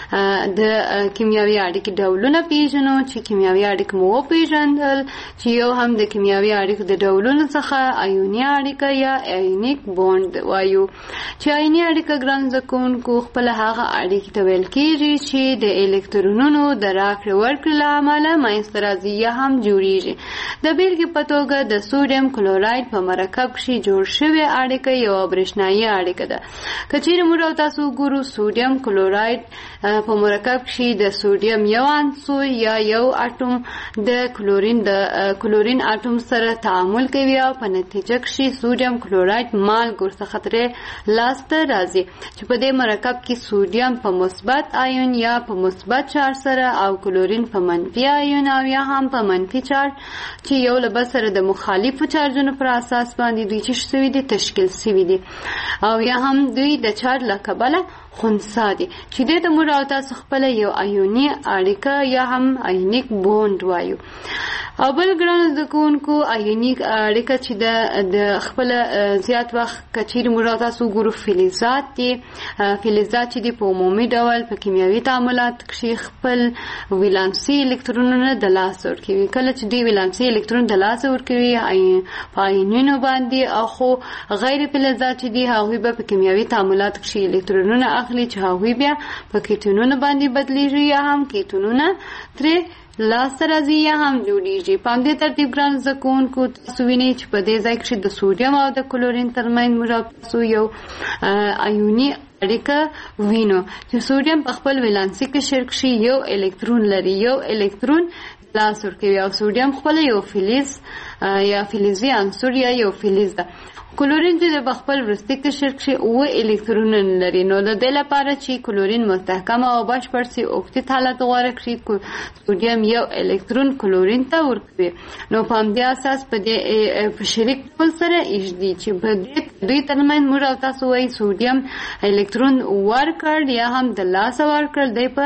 د کیمیاوي اړیکې ډولونه پیژنو چې کیمیاوي اړیکې مو وپیژندل چې یو هم د کیمیاوي اړیکو د ډولونو څخه آیوني اړیکه یا آیونیک بوند وایو. چې آیوني اړیکه ګران زده کوونکو خپل هغه اړیکې ته ویل کېږي چې د الکترونونو د راکړې ورکړې له امله منځته راځي یا هم جوړیږي. د بیلګې په توګه د سوډیم کلوراید په مرکب کې جوړ شوې اړیکه یو برېښنایي اړیکه ده. که چیرې موږ تاسو ګورو سوډیم کلوراید په مرکب کې د سوډیم یو عنصر یا یو اټوم د کلورین اټوم سره تعامل کوي او په نتیجه کې سوډیم کلوراید مالګو څخه ترې لاسته راځي چې په دې مرکب کې سوډیم په مثبت آیون یا په مثبت چارج سره او کلورین په منفي آیون او یا هم په منفي چارج چې یو له بل سره د مخالفو چارجونو پر اساس باندې دوی چې شوي دي تشکیل شوي دي او یا هم دوی د چارج له کبله خنثی دي چې دې ته موږ تاسو خپل یو آیوني اړیکه یا هم آیونیک بوند وایو. او بل ګران زده کوونکو آیونیک اړیکه چې د خپل زیات وخت کچیر موږ تاسو ګورو فلزات دي. فلزات چې په عمومي ډول په کیمیاوي تعاملات کې خپل ولانسي الکترونونه د لاسه ورکوي. کله چې دوی ولانسي الکترون د لاسه ورکوي په آیونونو باندې او خو غیر فلزات چې دي هغوی به په کیمیاوي تعاملات کې الکترونونه اخلي چې هغوی بیا په کیتونونو باندې بدلیږي یا هم کیتونونه ترې لاسته راځي یا هم جوړیږي. په همدې ترتیب ګران زده کوونکو تاسو وینئ چې په دې ځای کې د سوډیم او د کلورین ترمنځ موږ تاسو یو آیوني اړیکه وینو چې سوډیم په خپل ولانسي قشر کې یو الکترون لري. یو الکترون لاس ورکوي او سوډیم خپل یو فلز یا فلزي عنصر یا یو فلز ده. کلورین چې د خپل وروستي قشر کې 9 الکترونونه لري. نو د دې لپاره چې کلورین مستحکم او بشپړ سي اوکتیت حالت غوره کړي سوډیم یو الکترون کلورین ته ورکوي. نو په همدې اساس په دې په شریک ډول سره ایږدي چې په دوی ترمنځ موږ تاسو وایي سوډیم الکترون ورکړ یا هم د لاسه ورکړ دی په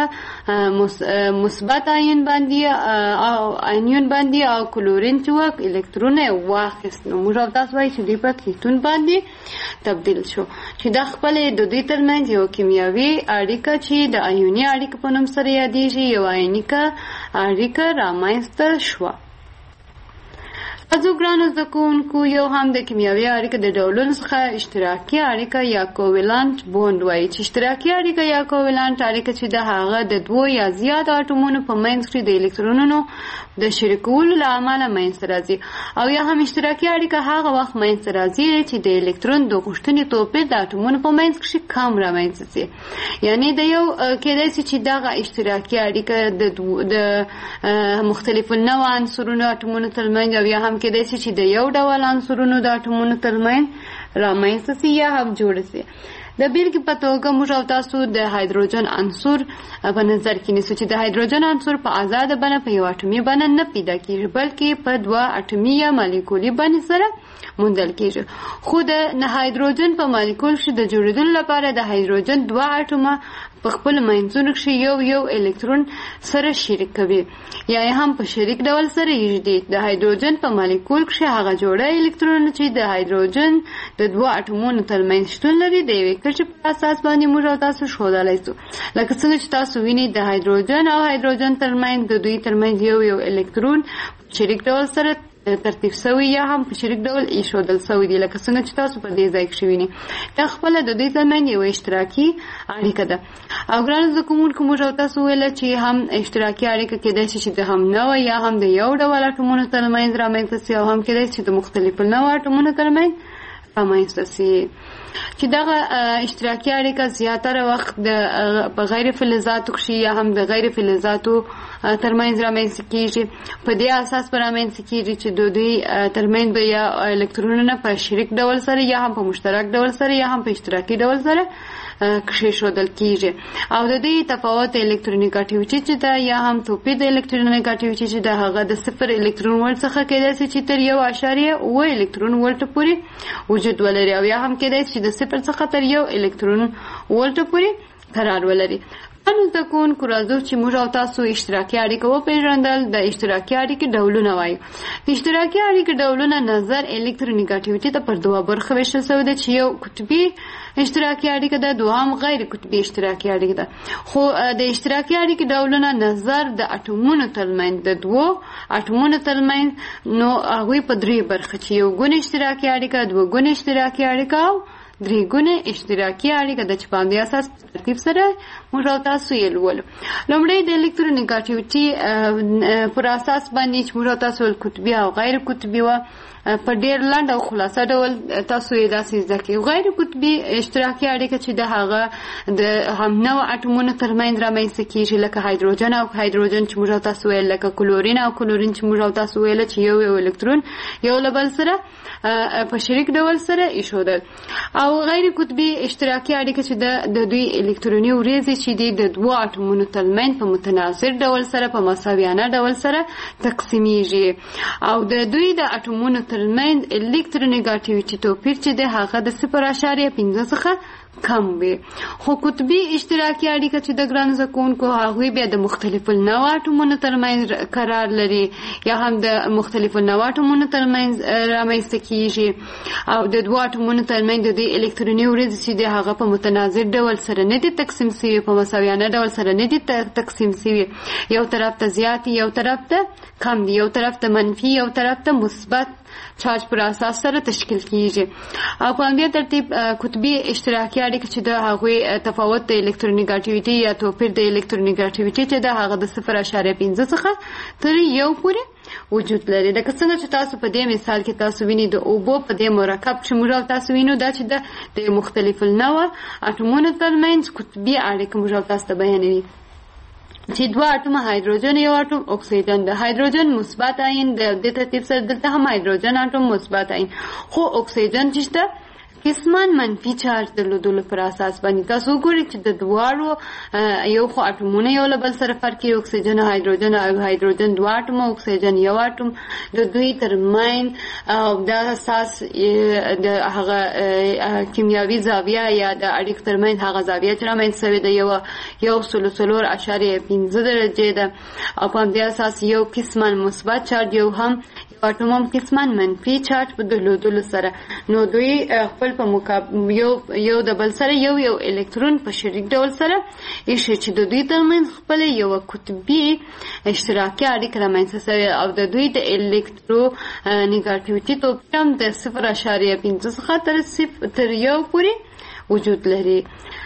مثبت آیون باندې او آیون باندې او کلورین چې وک الکترون واخیست. نو موږ تاسو وایي چې دی په کیتون باندې تبدیل شو چې د خپل د دوی ترمنځ یو کیمیاوي اړیکه چې د آیوني اړیکه په نوم سره یادېږي یو آیونیکه اړیکه رامنځته شوه. تاسو ګرانو زده کوونکو یو هم د کیمیاوي اړیکې د ډولونو څخه اشتراکي اړیکه یا کوولانت بوند وایي چې اشتراکي اړیکه یا کوولانت اړیکه چې د هغه د دوو یا زیات اټومونو په منځ کې د الکترونونو د شریکولو له امله منځته راځي. او یا هم اشتراکي اړیکه هغه وخت منځته راځي چې د الکترون د غوښتنې توپیر د اټومونو په منځ کې کم رامنځته شي. یعنی د یو کېدای شي چې دغه اشتراکي اړیکه د مختلفو نوع عنصرونو اټومونو ترمنځ او یا هم کېدای شي چې د یو ډول عنصرونو د اټومونو ترمنځ رامنځته شي یا هم جوړ شي. د بیلګې په توګه موږ او تاسو د هایدروجن عنصر په نظر کې نیسو چې د هایدروجن عنصر په آزاده بڼه په یو اټومي بڼه نه پیدا کېږي بلکې په 2 اټومي یا مالیکولي بڼې سره موندل کېږي. خو د هایدروجن په مالیکول کې د جوړېدو لپاره د هایدروجن 2 اټومه په خپل منځونو کې یو الکترون سره شریک کوي یا هم په شریک ډول سره یږدي. د هایدروجن په مالیکول کې هغه جوړه الکترون چې د هایدروجن د 2 اټومونو ترمنځ شتون لري د یوې کچې په اساس باندې موږ تاسو ښودلی شو. لکه څنګه چې تاسو وینئ د هایدروجن او هایدروجن ترمنځ د دوی ترمنځ یو الکترون شریک ډول سره ترتیب شوی یا هم په شریک ډول ایښودل شوی دي، لکه څنګه چې تاسو په دې ځای کې شوي دي. دا خپله د دوی ترمنځ یوه اشتراکي اړیکه ده. او ګرانو زده کوونکو، موږ او تاسو ویله چې هم اشتراکي اړیکه کېدای شي چې د هم نوع یا هم د یو ډول اټومونو ترمنځ رامنځته شي، او هم کېدای شي د مختلفو نوع اټومونو ترمنځ رامنځته شي. چې دغه اشتراکي اړیکه زیاتره وخت په غیر فلزاتو کښې یا هم د غیر فلزاتو ترمنځ رامنځته کېږي. په دې اساس به رامنځته کېږي چې د دوی ترمنځ به یا الکترونونه په شریک ډول سره یا هم په مشترک ډول سره یا هم په اشتراکي ډول سره کېښودل کېږي. او د دې تفاوت الکترونیګاټیویټي چې ده یا هم توپیر د الکترونیګاټیویټي چې ده هغه د 0 الکترون ولټ څخه کېدای شي چې تر 1.7 الکترون ولټ پورې وجود ولري، او یا هم کېدای شي د 0 څخه تر 1 الکترون ولټ پورې قرار ولري. نو زده کوونکو، راځو چې موږ او تاسو اشتراکي اړیکه وپېژندل. د اشتراکي اړیکې ډولونه وایو. د اشتراکي اړیکې ډولونه نظر الکترونیګاټیویټي ته پر دوه برخه ویشل شوی ده، چې یو قطبي اشتراکي اړیکه ده، دوهم غیر قطبي اشتراکي اړیکه ده. خو د اشتراکي اړیکې ډولونه نظر د اټومونو ترمنځ د دوو اټومونو ترمنځ نو هغوی په درې برخه چې یو ګونې اشتراکي اړیکه، دوه ګونې اشتراکي اړیکه او درې ګونې اشتراکي اړیکه ده، چې په همدې اساس ترتیب سره موږ او تاسو یې لولو. لومړی د الکترونیګاټیویټي پر اساس باندې چې موږ او تاسو قطبي او غیر قطبي وه، په ډېر لنډ او خلاصه ډول تاسو یې داسې زده کړئ. غیر قطبي اشتراکي اړیکه چې د هغه د هم نوع اټومونو ترمنځ رامنځته کېږي، لکه هایدروجن او هایدروجن چې موږ او تاسو ویل، لکه کلورین او کلورین چې موږ او تاسو ویل، چې یو الکترون یو له بل سره په شریک ډول سره ایښودل. او غیر قطبي اشتراکي اړیکه چې د دوی الکتروني وریځې چې دي د دوو اټومونو ترمنځ په متناظر ډول سره په مساویانه ډول سره تقسیمیږي. او د دوی د اټومونو ترمنځ الکترونیګاټیویټي توپیر چې دی هغه د 0.5 څخه کم وي. خو قطبي اشتراکي اړیکه چې د ګرانو زده کوونکو هغوی بیا د مختلفو نوع اټومونو ترمنځ قرار لري یا هم د مختلفو نوع اټومونو ترمنځ رامنځته کېږي. او د دوو اټومونو ترمنځ د دې الکتروني وریځې چې دی هغه په متناظر ډول سره نه دي تقسیم شوي، په مساویانه ډول سره نه دي تقسیم شوي. یو طرف ته زیات دي، یو طرف ته کم دي، یو طرف ته منفي، یو طرف ته مثبت چارج پر اساس سره تشکیل کیږي. او په همدې ترتیب قطبي اشتراکي اړیکه چې د هغوی تفاوت د الکترونیګاټیویټي یا توپیر د الکترونیګاټیویټي چې د هغه د 0.5 څخه تر 1 پورې وجود لري. لکه څنګه چې تاسو په دې مثال کې تاسو وینئ، د اوبو په دې مرکب چې موږ تاسو وینو دا چې د مختلفو نوع اټومونو ترمنځ قطبي اړیکه موږ تاسو ته بیانوي. چې دوه اټومه هایدروجن، یو اټوم اکسیجن ده. هایدروجن مثبت آیین د دې ترتیب سره دلته هم هایدروجن اټوم مثبت آیین، خو اکسیجن چې ده قسمان منفي چارج درلودلو پر اساس باندې. تاسو وګورئ چې د دواړو یو خو اټومونه یو له بل سره فرق کوي، اکسیجن او هایدروجن. او هایدروجن دوه اټومه، اکسیجن یو اټوم. د دوی ترمنځ دا اساس د هغه کیمیاوي زاویه یا د اړیکو ترمنځ هغه زاویه چې رامنځته شوې ده 1.4.5 درجې ده. او په همدې اساس یو قسمان مثبت چارج یو هم اټوم قسمان منفي چارج په درلودلو سره نو دوی خپل په مقابل یو د بل سره یو الکترون په شریک ډول سره ایښي چې د دوی ترمنځ خپل یو قطبي اشتراکي اړیکه رامنځته شوې. او د دوی د الکترونیګاټیویټي توپیر هم د 0.5 څخه تر 1 پورې وجود لري.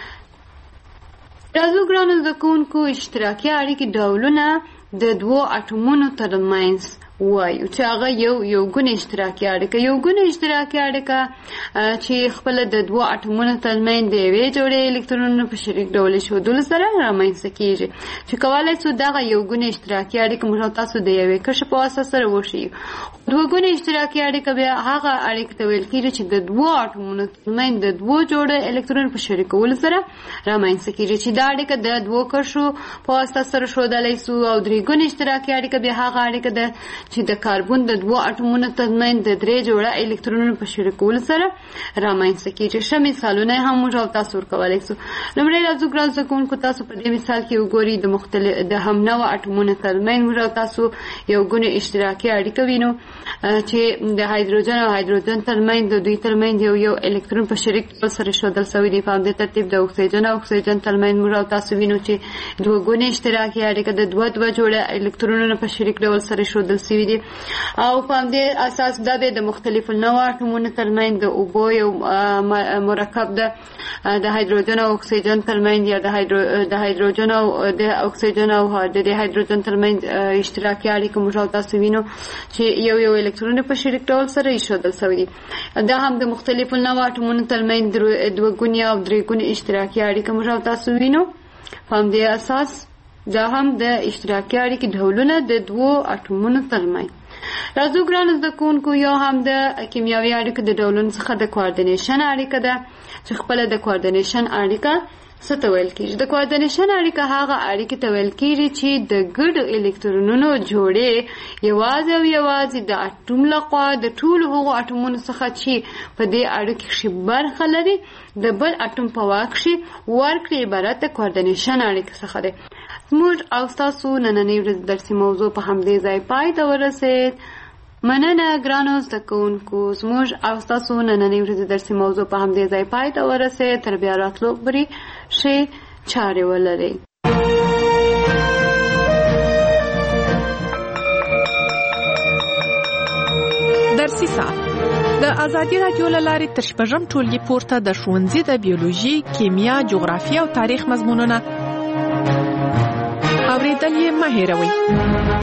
راځو ګرانو زده کوونکو، اشتراکي اړیکې ډولونه د دوو اټومونو ترمنځ وایو چې هغه یو ګونې اشتراکي اړیکه. یو ګونې اشتراکي اړیکه چې خپل د دوو اټومونو ترمنځ د یوې جوړې الکترونونو په شریک ډول ایښودلو سره رامنځته کېږي. چې کولی شو دغه یو ګونې اشتراکي اړیکه موږ تاسو د یوې کرښې په واسطه سره وښیو. دوه ګونې اشتراکي اړیکه بیا هغه اړیکه ته ویل کېږي چې د دوو اټومونو ترمنځ د دوو جوړې الکترونو په شریکولو سره رامنځته کېږي. چې دا اړیکه د دوو کرښو په واسطه سره ښودلی شو. او درې ګونې اشتراکي اړیکه بیا هغه اړیکه ده چې د کاربن د دوو اټومونو ترمنځ د 3 جوړه الکترونونو په شریکولو سره رامنځته کېږي. ښه مثالونه هم موږ تاسو ورکولی شو. لومړی راځو ګرانو زده کوونکو، تاسو په دې مثال کې وګورئ د هم نوع اټومونو ترمنځ موږ تاسو یو ګونې اشتراکي اړیکه وینو چې د هایدروجن او هایدروجن ترمنځ د دوی ترمنځ یو الکترون په شریک ډول سره ایښودل شوی دی. په همدې ترتیب د اکسیجن او اکسیجن ترمنځ موږ تاسو وینو چې دوه ګونې اشتراکي اړیکه د دوه جوړه الکترونونو په شریک ډول سره ایښودل شوې شوي دي او په همدې اساس دا د مختلفو نوع اټومونو ترمنځ د اوبو یو مرکب ده د هایدروجن او اکسیجن ترمنځ یا د هایدروجن او د اکسیجن او د هایدروجن ترمنځ اشتراکي اړیکه موږ تاسو وینو چې یو الکترون په شریک ډول سره ایښودل شوی دي. دا هم د مختلفو نوع اټومونو ترمنځ دوه ګونې او درې ګونې اشتراکي اړیکه موږ تاسو وینو. په همدې اساس دا هم د اشتراکي اړیکې ډولونه د دوو اټومونو ترمنځ. راځو ګرانو زده کوونکو یو هم د کیمیاوي اړیکو د ډولونو څخه د کوارډینیشن اړیکه ده چې خپله د کوارډینیشن اړیکه څه ته ویل کېږي. د کوارډینیشن اړیکه هغه اړیکې ته ویل کېږي چې د ګډو الکترونونو جوړې یوازې او یوازې د اټوم لخوا د ټولو هغو اټومونو څخه چې په دې اړیکې کښې برخه لري د بل اټوم په واک کښې ورکړي عبارت د کوارډینیشن اړیکې څخه دی. موږ او ستاسو نننۍ ورځ درسي موضوع په همدې ځای پای ته ورسېد. مننه ګرانو زده کوونکو، زموږ او ستاسو نننۍ ورځې درسي موضوع په همدې ځای پای ته ورسېد. تر بیا راتلو پورې ښې چارې ولرئ. درسي ساعت د ازادي راډیو له لارې تر شپږم ټولګي پورته د ښوونځي د بیولوژي، کیمیا، جغرافیه او تاریخ مضمونونه اورېدل یې مه هېروئ.